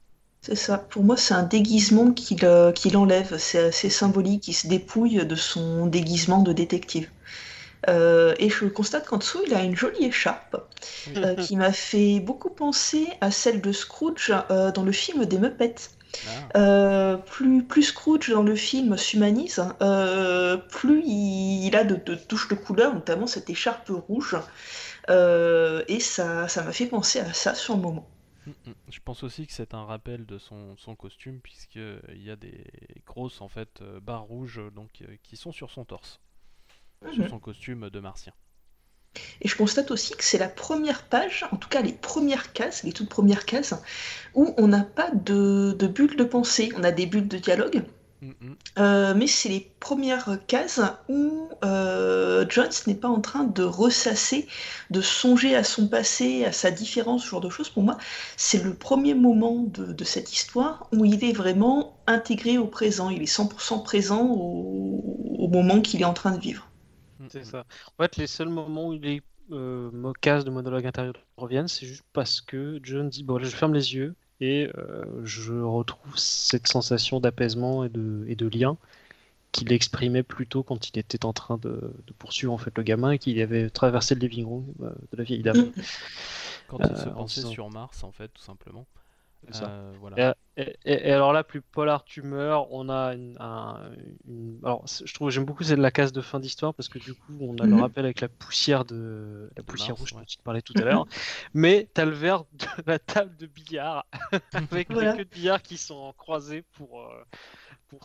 C'est ça. Pour moi, c'est un déguisement qu'il enlève. C'est assez symbolique. Il se dépouille de son déguisement de détective. Et je constate qu'en dessous, il a une jolie écharpe Oui. qui m'a fait beaucoup penser à celle de Scrooge dans le film des Muppets. Ah, Plus Scrooge dans le film s'humanise, plus il a de touches de couleur, notamment cette écharpe rouge. Et ça m'a fait penser à ça sur le moment. Je pense aussi que c'est un rappel de son costume, puisqu'il y a des grosses en fait barres rouges qui sont sur son torse, sur Mhm. son costume de martien. Et je constate aussi que c'est la première page, en tout cas les premières cases, les toutes premières cases, où on n'a pas de bulles de pensée. On a des bulles de dialogue, Mhm. mais c'est les premières cases où Jones n'est pas en train de ressasser, de songer à son passé, à sa différence, ce genre de choses. Pour moi, c'est le premier moment de cette histoire où il est vraiment intégré au présent. Il est 100% présent au moment qu'il est en train de vivre. C'est Mhm. ça. En fait, les seuls moments où les cases de monologue intérieur reviennent, c'est juste parce que John dit bon, là, je ferme les yeux et je retrouve cette sensation d'apaisement et de lien qu'il exprimait plus tôt quand il était en train de poursuivre en fait le gamin et qu'il avait traversé le living room de la vieille dame. Mm. Quand il se En pensait disant sur Mars, en fait, tout simplement. c'est ça. Voilà. Et alors là, plus polar tu meurs, on a alors je trouve j'aime beaucoup c'est de la case de fin d'histoire parce que du coup on a le Mhm. rappel avec la De poussière Mars, rouge ouais. dont tu parlais tout à l'heure, Mhm. mais t'as le verre de la table de billard avec les Voilà. queues de billard qui sont croisées pour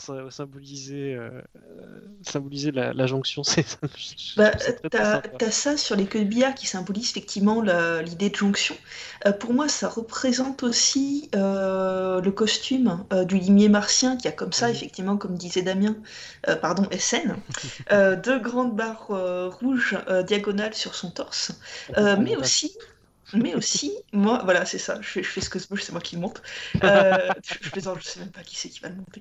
symboliser la jonction. Je Bah, trouve ça très très t'as, sympa. t'as ça sur les queues de billard qui symbolise effectivement l'idée de jonction. Pour moi, ça représente aussi le costume du limier martien qui a comme ça, Mhm. effectivement, comme disait Damien, pardon, SN, deux grandes barres rouges diagonales sur son torse. On comprend le Mais montage. aussi, moi, voilà, c'est ça, je fais ce que je veux, c'est moi qui le monte. Je plaisante, je sais même pas qui c'est qui va le monter.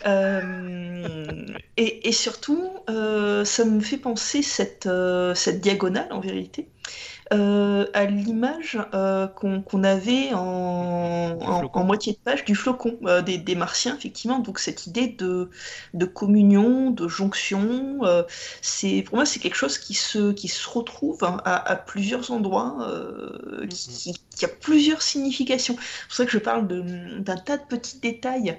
Et surtout, ça me fait penser cette diagonale, en vérité, à l'image qu'on avait Du en flocon. moitié de page du flocon des Martiens, effectivement. Donc cette idée de communion, de jonction, pour moi, c'est quelque chose qui se retrouve hein, à plusieurs endroits, Mhm. qui a plusieurs significations. C'est pour ça que je parle d'un tas de petits détails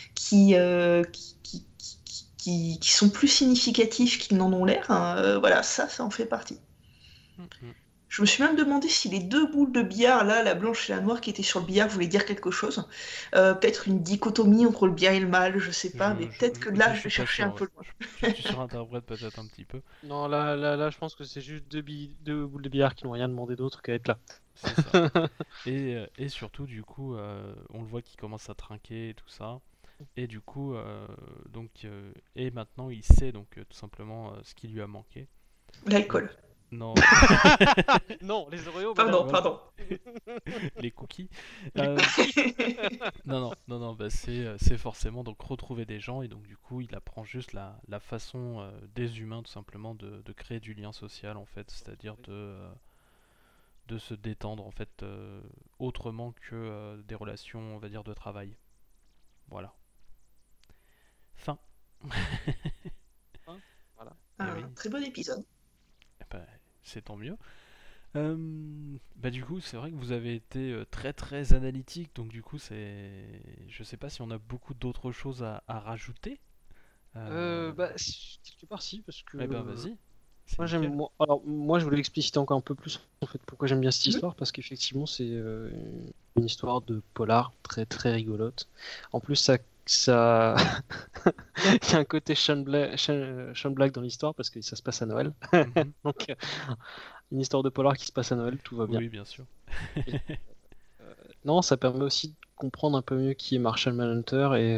qui sont plus significatifs qu'ils n'en ont l'air. Hein. Voilà, ça en fait partie. Mhm. Je me suis même demandé si les deux boules de billard, là, la blanche et la noire qui étaient sur le billard, voulaient dire quelque chose. Peut-être une dichotomie entre le bien et le mal, je sais pas, mais peut-être que Je là, je vais suis pas chercher un sûr, ouais. peu loin. Tu surinterprètes peut-être un petit peu. Non, là, je pense que c'est juste deux boules de billard qui n'ont rien demandé d'autre qu'à être là. C'est ça. Et surtout, du coup, on le voit qu'il commence à trinquer et tout ça. Et du coup, et maintenant il sait donc tout simplement ce qui lui a manqué. Donc, L'alcool. non, Non, les Oreos, Pardon, madame. voilà, pardon. les cookies. Les Euh, cookies. non, bah, c'est forcément donc retrouver des gens et donc du coup il apprend juste la façon des humains tout simplement de créer du lien social en fait, c'est-à-dire de se détendre en fait autrement que des relations on va dire de travail. Voilà. Fin. Hein, voilà. Et Un oui, très bon épisode. eh ben, c'est tant mieux. Bah du coup, c'est vrai que vous avez été très très analytique, donc du coup, je sais pas si on a beaucoup d'autres choses à rajouter. Quelque part si, parce Eh ben que vas-y, c'est nickel. Alors moi je voulais expliciter encore un peu plus en fait pourquoi j'aime bien cette Mhm. histoire parce qu'effectivement c'est une histoire de polar très très rigolote. En plus ça il y a un côté Sean Black dans l'histoire parce que ça se passe à Noël. Mhm. Donc une histoire de polar qui se passe à Noël, tout va bien. Oui, bien sûr. Et, non, ça permet aussi de comprendre un peu mieux qui est Marshall Manhunter et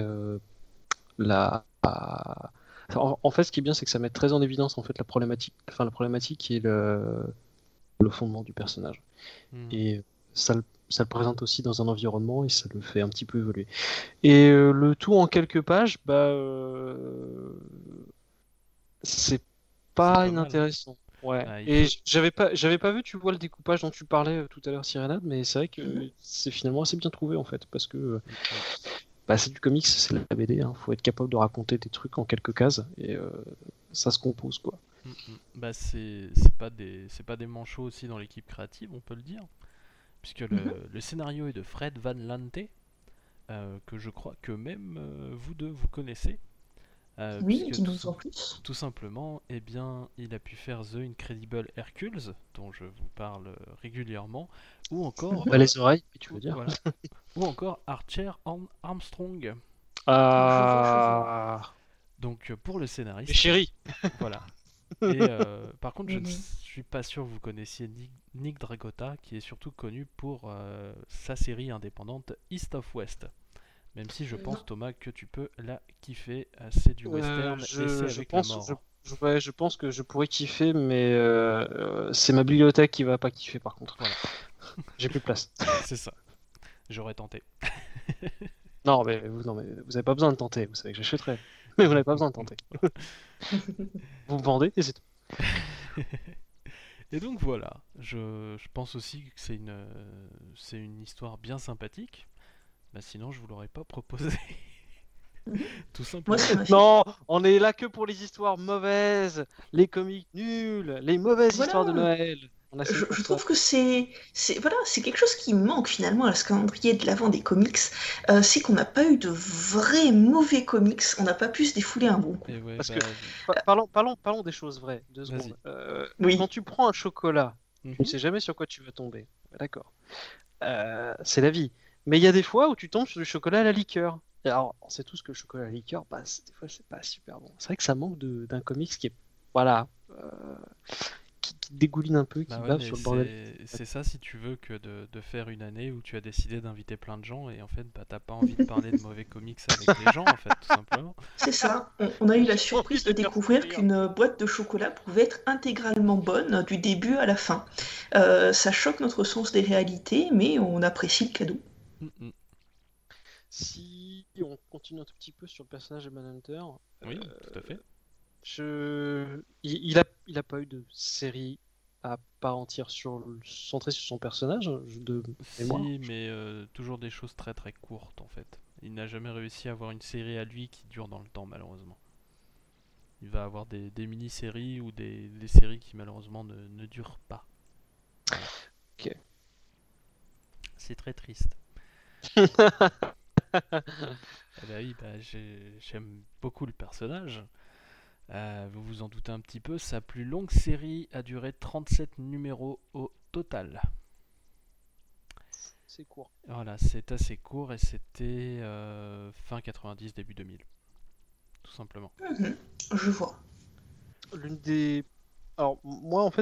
en fait, ce qui est bien, c'est que ça met très en évidence en fait la problématique et le fondement du personnage. Mhm. Et ça le présente aussi dans un environnement et ça le fait un petit peu évoluer. Et le tout en quelques pages, c'est C'est pas pas mal, hein. inintéressant. Ouais. Ah, Et j'avais pas vu, tu vois, le découpage dont tu parlais tout à l'heure, Cyrénade, mais c'est vrai que c'est finalement assez bien trouvé en fait, parce que bah, c'est du comics, c'est la BD, hein. Faut être capable de raconter des trucs en quelques cases et ça se compose quoi. Bah c'est pas des manchots aussi dans l'équipe créative, on peut le dire, puisque Mhm. le scénario est de Fred Van Lante, que je crois que même vous deux vous connaissez, Oui, puisque dis-nous en plus. tout simplement, eh bien, il a pu faire The Incredible Hercules, dont je vous parle régulièrement, ou encore, Mhm. Bah, les oreilles, tu veux dire. voilà, ou encore Archer Armstrong. Je vois. Ah, Donc pour le mais scénariste, chérie. voilà. Et par contre, je ne Mhm. suis pas sûr que vous connaissiez Nick Dragotta, qui est surtout connu pour sa série indépendante East of West. Même si je Non. pense, Thomas, que tu peux la kiffer. C'est du western et c'est Je avec la pense, mort. ouais, je pense que je pourrais kiffer, mais c'est ma bibliothèque qui va pas kiffer par contre. Voilà, J'ai plus de place. c'est ça. J'aurais tenté. Non, mais vous avez pas besoin de tenter. Vous savez que j'achèterai. Mais vous n'avez pas besoin de tenter. Vous me vendez et c'est tout. Et donc voilà, je pense aussi que c'est une histoire bien sympathique. Bah sinon, je vous l'aurais pas proposé, Mhm. tout Moi, simplement. ça m'a fait. Non, on est là que pour les histoires mauvaises, les comics nuls, les mauvaises histoires de Voilà. Noël. On a signé Je pour ça. trouve que voilà, c'est quelque chose qui manque finalement à ce calendrier de l'avant des comics. C'est qu'on n'a pas eu de vrais mauvais comics. On n'a pas pu se défouler un bon coup. Et ouais, Parce que bah, parlons des choses vraies. Deux vas-y. secondes. Quand Oui. tu prends un chocolat, tu ne Mhm. sais jamais sur quoi tu vas tomber. D'accord. C'est la vie. Mais il y a des fois où tu tombes sur du chocolat à la liqueur. Et alors, on sait tous que le chocolat à la liqueur, bah, des fois, c'est pas super bon. C'est vrai que ça manque d'un comics qui est, voilà, qui dégouline un peu, qui Bah ouais, bave mais sur le bordel. c'est ça si tu veux que de faire une année où tu as décidé d'inviter plein de gens et en fait bah t'as pas envie de parler de mauvais comics avec les gens en fait tout simplement. C'est ça. On a eu la J'ai pas envie surprise de de les faire découvrir souffrir. qu'une boîte de chocolat pouvait être intégralement bonne du début à la fin. Ça choque notre sens des réalités, mais on apprécie le cadeau. Mm, mm. Si on continue un tout petit peu sur le personnage de Manhunter, Oui, tout à fait. il a pas eu de série à part entière centrée sur son personnage de mémoire. Si, mais toujours des choses très très courtes en fait. Il n'a jamais réussi à avoir une série à lui qui dure dans le temps malheureusement. Il va avoir des mini-séries ou des séries qui malheureusement ne durent pas. Voilà. Ok. C'est très triste. Eh bah oui, bah j'aime beaucoup le personnage. Vous vous en doutez un petit peu, sa plus longue série a duré 37 numéros au total. C'est court. Voilà, c'est assez court et c'était fin 90, début 2000, tout simplement. Mhm. Je vois. L'une des. Alors, moi, en fait,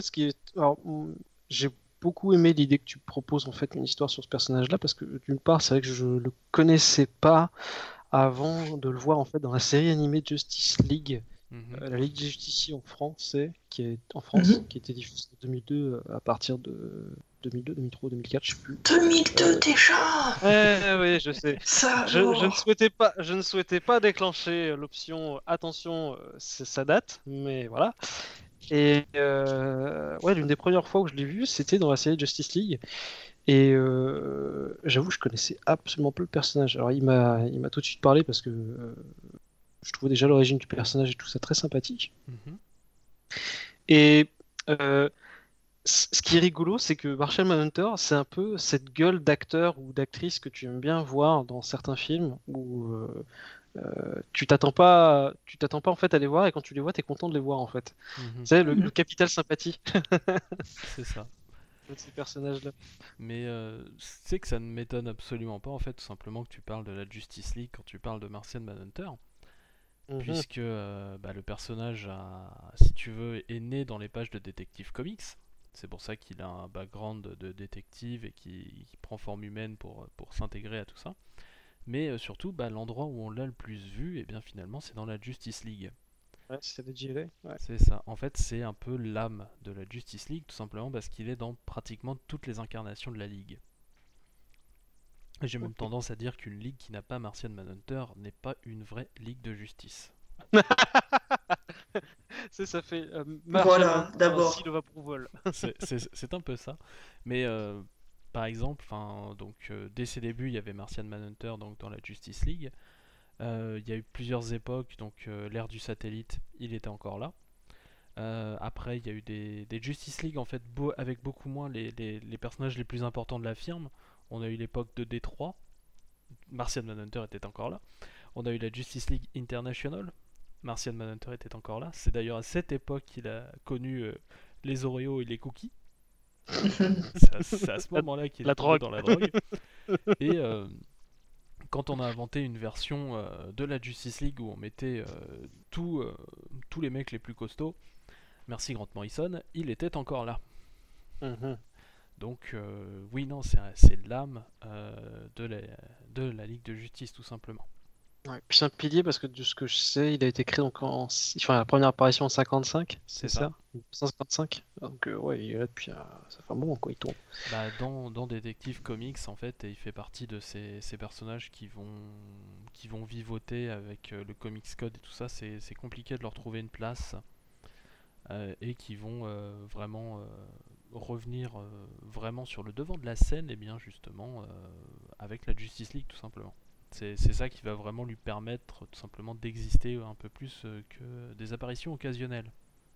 j'ai beaucoup aimé l'idée que tu proposes, en fait, une histoire sur ce personnage-là, parce que, d'une part, c'est vrai que je le connaissais pas avant de le voir, en fait, dans la série animée Justice League, Mhm. la Ligue des Justiciers en français, en France, Mhm. qui était diffusée en 2002, à partir de 2002, 2003, 2004, je sais plus. 2002 déjà. Ouais, ouais, je sais. Ça Je ne alors. souhaitais pas déclencher l'option attention, ça date, mais voilà. Et ouais, l'une des premières fois où je l'ai vu, c'était dans la série Justice League. Et j'avoue, je connaissais absolument pas le personnage. Alors il m'a tout de suite parlé parce que je trouvais déjà l'origine du personnage et tout ça très sympathique. Mhm. Et euh, ce qui est rigolo, c'est que Marshall Manhunter, c'est un peu cette gueule d'acteur ou d'actrice que tu aimes bien voir dans certains films où tu t'attends pas en fait à les voir et quand tu les vois, t'es content de les voir en fait. Tu Mhm. sais, le Mhm. capital sympathie C'est ça. de ces personnages-là. Mais c'est que ça ne m'étonne absolument pas en fait, tout simplement que tu parles de la Justice League quand tu parles de Martian Manhunter, Mhm. puisque bah, le personnage, si tu veux, est né dans les pages de Detective Comics. C'est pour ça qu'il a un background de détective et qui prend forme humaine pour s'intégrer à tout ça. Mais surtout, bah, l'endroit où on l'a le plus vu, et bien finalement, c'est dans la Justice League. Ouais, c'est des gilets. Ouais. C'est ça. En fait, c'est un peu l'âme de la Justice League, tout simplement parce qu'il est dans pratiquement toutes les incarnations de la Ligue. Et j'ai même Ok. tendance à dire qu'une ligue qui n'a pas Martian Manhunter n'est pas une vraie ligue de justice. Ça fait Voilà, d'abord. Silva pour vol. C'est un peu ça. Mais par exemple, dès ses débuts, il y avait Martian Manhunter donc, dans la Justice League. Il y a eu plusieurs époques, donc l'ère du satellite, il était encore là. Après, il y a eu des Justice League en fait, avec beaucoup moins les personnages les plus importants de la firme. On a eu l'époque de Détroit, Martian Manhunter était encore là. On a eu la Justice League International, Martian Manhunter était encore là. C'est d'ailleurs à cette époque qu'il a connu les Oreos et les cookies. C'est à ce moment-là qu'il est tombé dans la drogue. Et quand on a inventé une version de la Justice League où on mettait tous les mecs les plus costauds, merci Grant Morrison, il était encore là. Donc oui, non, c'est l'âme de la Ligue de Justice, tout simplement. Ouais, puis c'est un pilier parce que de ce que je sais, il a été créé donc la première apparition en 55, c'est ça 1955. Donc ouais, il est là depuis ça fait un moment quoi, il tourne. Bah, dans Detective Comics, en fait, il fait partie de ces personnages qui vont vivoter avec le Comics Code et tout ça. C'est compliqué de leur trouver une place et qui vont vraiment revenir vraiment sur le devant de la scène, et bien justement avec la Justice League tout simplement. C'est ça qui va vraiment lui permettre tout simplement d'exister un peu plus que des apparitions occasionnelles.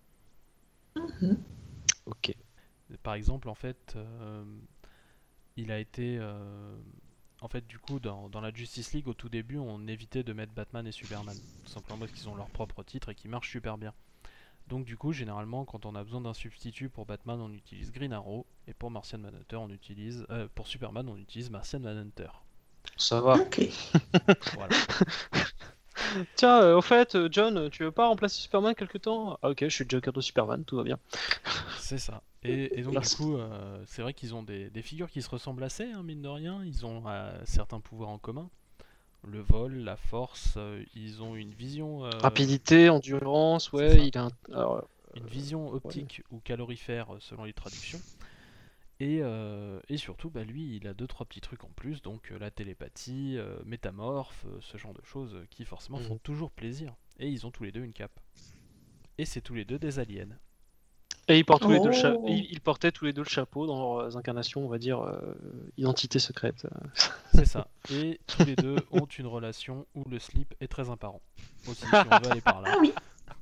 Ok. Par exemple, en fait, il a été... en fait, du coup, dans la Justice League, au tout début, on évitait de mettre Batman et Superman. Tout simplement parce qu'ils ont leur propre titre et qui marchent super bien. Donc du coup, généralement, quand on a besoin d'un substitut pour Batman, on utilise Green Arrow. Et pour Martian Manhunter, pour Superman, on utilise Martian Manhunter. Ça va. Ok. Voilà. Tiens, au fait, John, tu veux pas remplacer Superman quelque temps? Ah ok, je suis le Joker de Superman, tout va bien. C'est ça. Et donc Merci. du coup, c'est vrai qu'ils ont des figures qui se ressemblent assez, hein, mine de rien. Ils ont certains pouvoirs en commun. Le vol, la force, ils ont une vision... Rapidité, endurance, c'est ouais, ça. il a Une vision optique ou calorifère selon les traductions. Et surtout, bah, lui, il a 2-3 petits trucs en plus, donc la télépathie, métamorphe, ce genre de choses qui forcément font toujours plaisir. Et ils ont tous les deux une cape. Et c'est tous les deux des aliens. Et ils portent tous les deux Oh. ils portaient tous les deux le chapeau dans leurs incarnations, on va dire, identité secrète. C'est ça. Et tous les deux ont une relation où le slip est très apparent. Aussi, si on veut aller par là. Ah oui.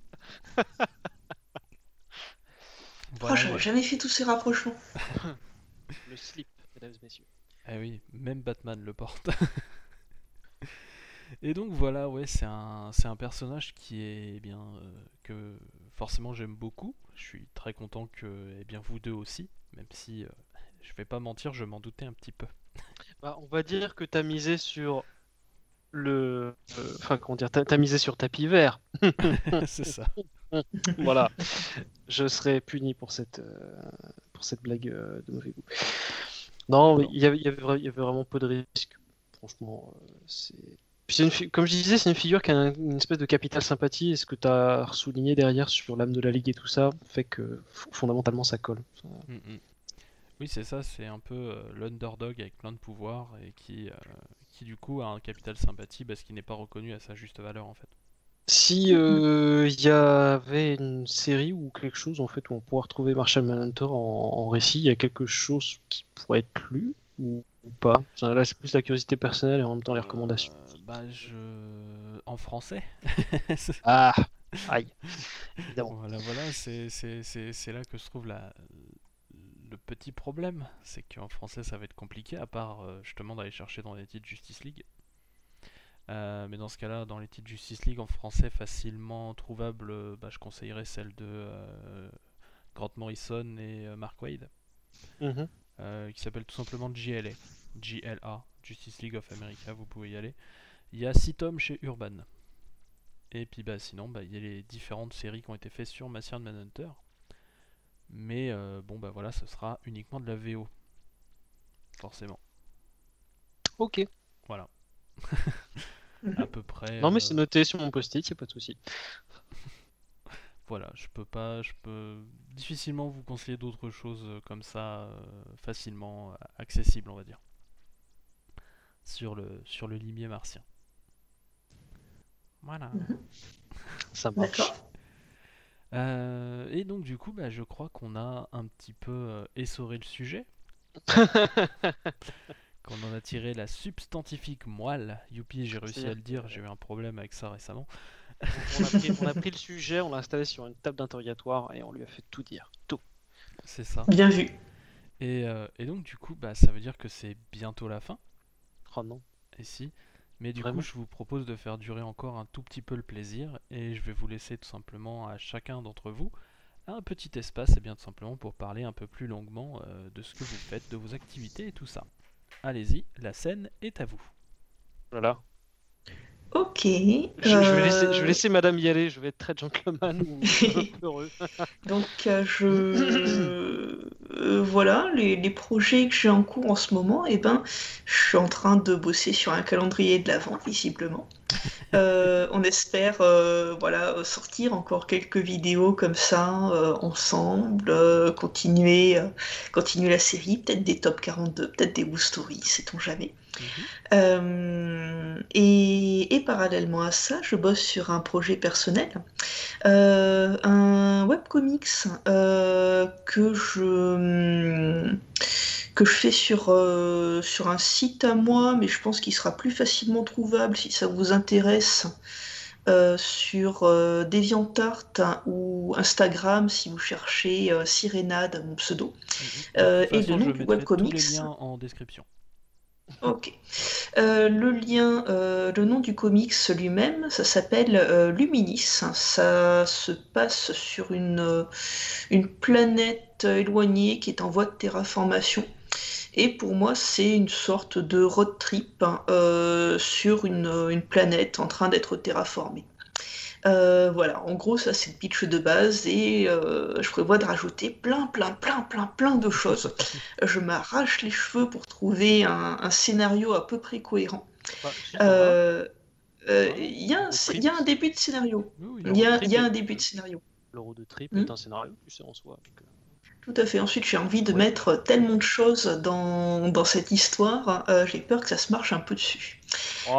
Voilà, J'avais voilà. jamais fait tous ces rapprochements. Le slip, mesdames et messieurs. Eh oui, même Batman le porte. Et donc voilà, ouais, c'est un personnage qui est bien que forcément j'aime beaucoup. Je suis très content que bien vous deux aussi, même si je vais pas mentir, je m'en doutais un petit peu. Bah, on va dire que t'as misé sur enfin, comment dire, t'as misé sur tapis vert. C'est ça. Voilà. Je serai puni pour cette blague de mauvais goût. Non, mais il y avait vraiment peu de risques. Franchement, comme je disais, c'est une figure qui a une espèce de capital sympathie, et ce que tu as souligné derrière sur l'âme de la Ligue et tout ça fait que fondamentalement ça colle. Oui, c'est ça, c'est un peu l'underdog avec plein de pouvoirs et qui du coup a un capital sympathie parce qu'il n'est pas reconnu à sa juste valeur en fait. Si il y avait une série ou quelque chose en fait où on pourrait retrouver Marshall Manhunter en récit, il y a quelque chose qui pourrait être lu ou pas? Là, c'est plus la curiosité personnelle et en même temps les recommandations. En français. Ah, aïe, évidemment. Voilà, c'est là que se trouve le petit problème, c'est qu'en français ça va être compliqué, à part justement d'aller chercher dans les titres Justice League. Mais dans ce cas-là, dans les titres Justice League en français facilement trouvable, je conseillerais celle de Grant Morrison et Mark Waid, qui s'appelle tout simplement JLA, Justice League of America, vous pouvez y aller. Il y a 6 tomes chez Urban. Et puis sinon, il y a les différentes séries qui ont été faites sur Martian Manhunter. Mais voilà, ce sera uniquement de la VO. Forcément. Ok. Voilà. À peu près. Non mais c'est noté sur mon post-it, y a pas de souci. Voilà, je peux difficilement vous conseiller d'autres choses comme ça, facilement accessibles, on va dire, sur le limier martien. Voilà. Ça marche. Et donc du coup, je crois qu'on a un petit peu essoré le sujet, qu'on en a tiré la substantifique moelle. Youpi, j'ai réussi à le dire, j'ai eu un problème avec ça récemment. On a pris le sujet, on l'a installé sur une table d'interrogatoire et on lui a fait tout dire. Tout. C'est ça. Bien vu. Et donc du coup, ça veut dire que c'est bientôt la fin. Oh non. Et si. Mais du Vraiment coup, je vous propose de faire durer encore un tout petit peu le plaisir et je vais vous laisser tout simplement à chacun d'entre vous un petit espace, et bien tout simplement pour parler un peu plus longuement de ce que vous faites, de vos activités et tout ça. Allez-y, la scène est à vous. Voilà. Ok. Je vais laisser madame y aller, je vais être très gentleman ou heureux. Donc, voilà, les projets que j'ai en cours en ce moment, je suis en train de bosser sur un calendrier de l'Avent, visiblement. On espère sortir encore quelques vidéos comme ça, ensemble, continuer la série, peut-être des top 42, peut-être des Woo Stories, sait-on jamais. Et parallèlement à ça, je bosse sur un projet personnel, un webcomics que je fais sur un site à moi, mais je pense qu'il sera plus facilement trouvable si ça vous intéresse, sur DeviantArt ou Instagram si vous cherchez Sirénade, mon pseudo. De toute Et façon, le nom je du mettrai tous webcomics. les liens en description. Ok. Le nom du comics lui-même, ça s'appelle Luminis. Ça se passe sur une planète éloignée qui est en voie de terraformation. Et pour moi, c'est une sorte de road trip sur une planète en train d'être terraformée. Voilà, en gros, ça c'est le pitch de base et je prévois de rajouter plein de choses. Je m'arrache les cheveux pour trouver un scénario à peu près cohérent. Si, ça va. Il y a un début de scénario. Oui, Il y a un début de scénario. Le road trip est un scénario, tu sais, en soi. Donc, Tout à fait. Ensuite, j'ai envie de Ouais. mettre tellement de choses dans cette histoire. J'ai peur que ça se marche un peu dessus. Oh,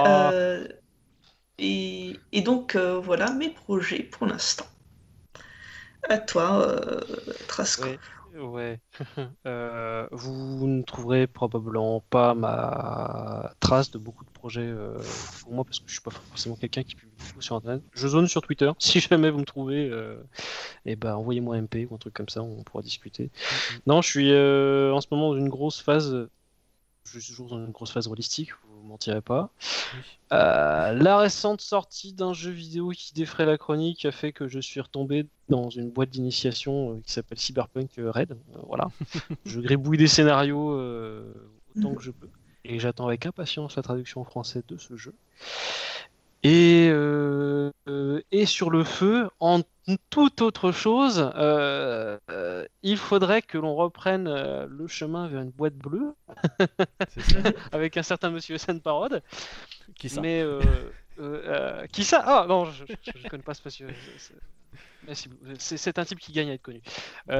Et donc, voilà mes projets pour l'instant. À toi, Trasco. ouais. Vous ne trouverez probablement pas ma trace de beaucoup de projets pour moi parce que je suis pas forcément quelqu'un qui publie beaucoup sur internet. Je zone sur Twitter. Si jamais vous me trouvez, envoyez-moi un MP ou un truc comme ça, on pourra discuter. Non, je suis en ce moment dans une grosse phase. Je suis toujours dans une grosse phase holistique, vous mentirez pas. Oui. La récente sortie d'un jeu vidéo qui défraie la chronique a fait que je suis retombé dans une boîte d'initiation qui s'appelle Cyberpunk Red. Voilà. Je gribouille des scénarios autant que je peux. Et j'attends avec impatience la traduction en français de ce jeu. Et sur le feu, en toute autre chose, il faudrait que l'on reprenne le chemin vers une boîte bleue C'est ça. avec un certain monsieur SN Parod. Qui ça? Mais qui ça? Ah non, je ne connais pas ce monsieur. C'est un type qui gagne à être connu.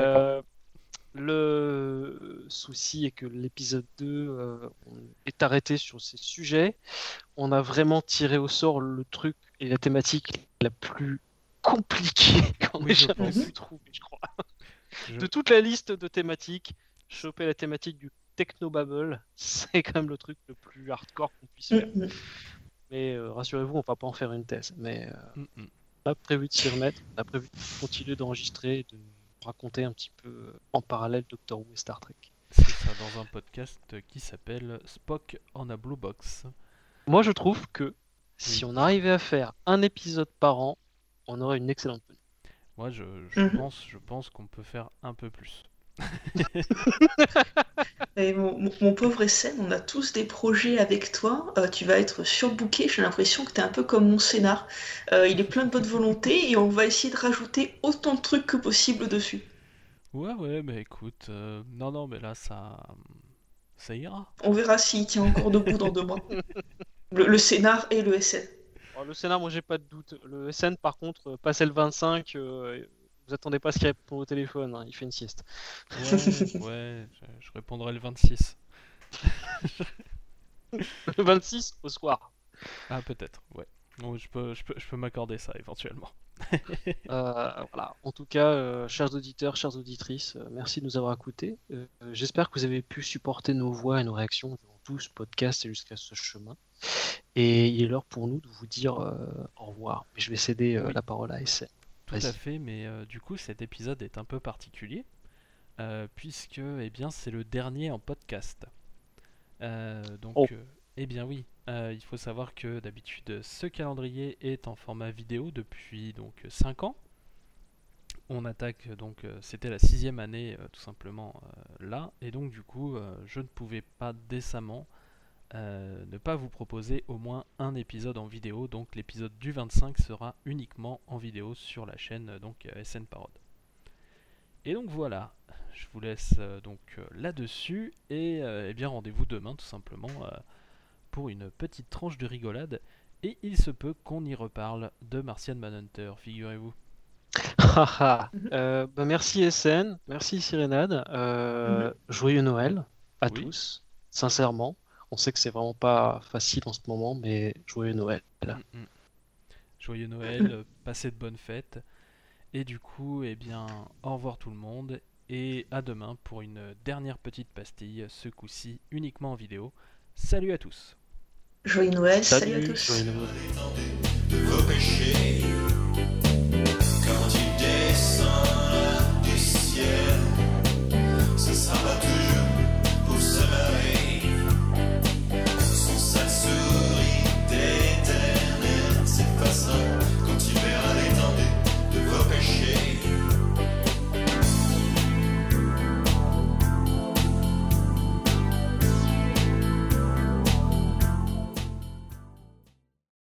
Le souci est que l'épisode 2 est arrêté sur ces sujets. On a vraiment tiré au sort le truc et la thématique la plus compliquée qu'on ait jamais pu trouver, je crois. De toute la liste de thématiques, choper la thématique du technobabble, c'est quand même le truc le plus hardcore qu'on puisse faire. Mais rassurez-vous, on va pas en faire une thèse. Mais on a prévu de s'y remettre, on a prévu de continuer d'enregistrer et de raconter un petit peu en parallèle Doctor Who et Star Trek. C'est ça, dans un podcast qui s'appelle Spock on a Blue Box. Moi, je trouve que si on arrivait à faire un épisode par an, on aurait une excellente tenue. Moi, je pense qu'on peut faire un peu plus. Et mon pauvre SN, on a tous des projets avec toi. Tu vas être surbooké. J'ai l'impression que t'es un peu comme mon scénar. Il est plein de bonne volonté et on va essayer de rajouter autant de trucs que possible dessus. Ouais, mais écoute, non, mais là, ça ira. On verra s'il tient encore debout dans 2 mois. Le scénar et le SN. Alors, le scénar, moi, j'ai pas de doute. Le SN, par contre, passé le 25, vous attendez pas à ce qu'il réponde au téléphone, hein, il fait une sieste. Ouais, je répondrai le 26. Le 26 au soir. Ah, peut-être, ouais. Donc, je peux m'accorder ça éventuellement. Voilà. En tout cas, chers auditeurs, chères auditrices, merci de nous avoir écoutés. J'espère que vous avez pu supporter nos voix et nos réactions durant tout ce podcast et jusqu'à ce chemin. Et il est l'heure pour nous de vous dire au revoir. Mais je vais céder Oui. la parole à SN. Tout à fait, mais du coup cet épisode est un peu particulier puisque eh bien c'est le dernier en podcast. Eh bien oui, il faut savoir que d'habitude ce calendrier est en format vidéo depuis donc 5 ans. On attaque donc c'était la 6e année tout simplement là, et donc du coup je ne pouvais pas décemment ne pas vous proposer au moins un épisode en vidéo. Donc l'épisode du 25 sera uniquement en vidéo sur la chaîne donc SN Parod. Et donc voilà, je vous laisse donc là-dessus et eh bien rendez-vous demain tout simplement pour une petite tranche de rigolade, et il se peut qu'on y reparle de Martian Manhunter, figurez-vous. Merci SN, merci Cyrénade, joyeux Noël à tous, sincèrement. On sait que c'est vraiment pas facile en ce moment, mais joyeux Noël. Joyeux Noël, passez de bonnes fêtes. Et du coup, eh bien, au revoir tout le monde. Et à demain pour une dernière petite pastille, ce coup-ci uniquement en vidéo. Salut à tous. Joyeux Noël, salut à tous. Joyeux Noël. De vos péchés, quand il descend du ciel.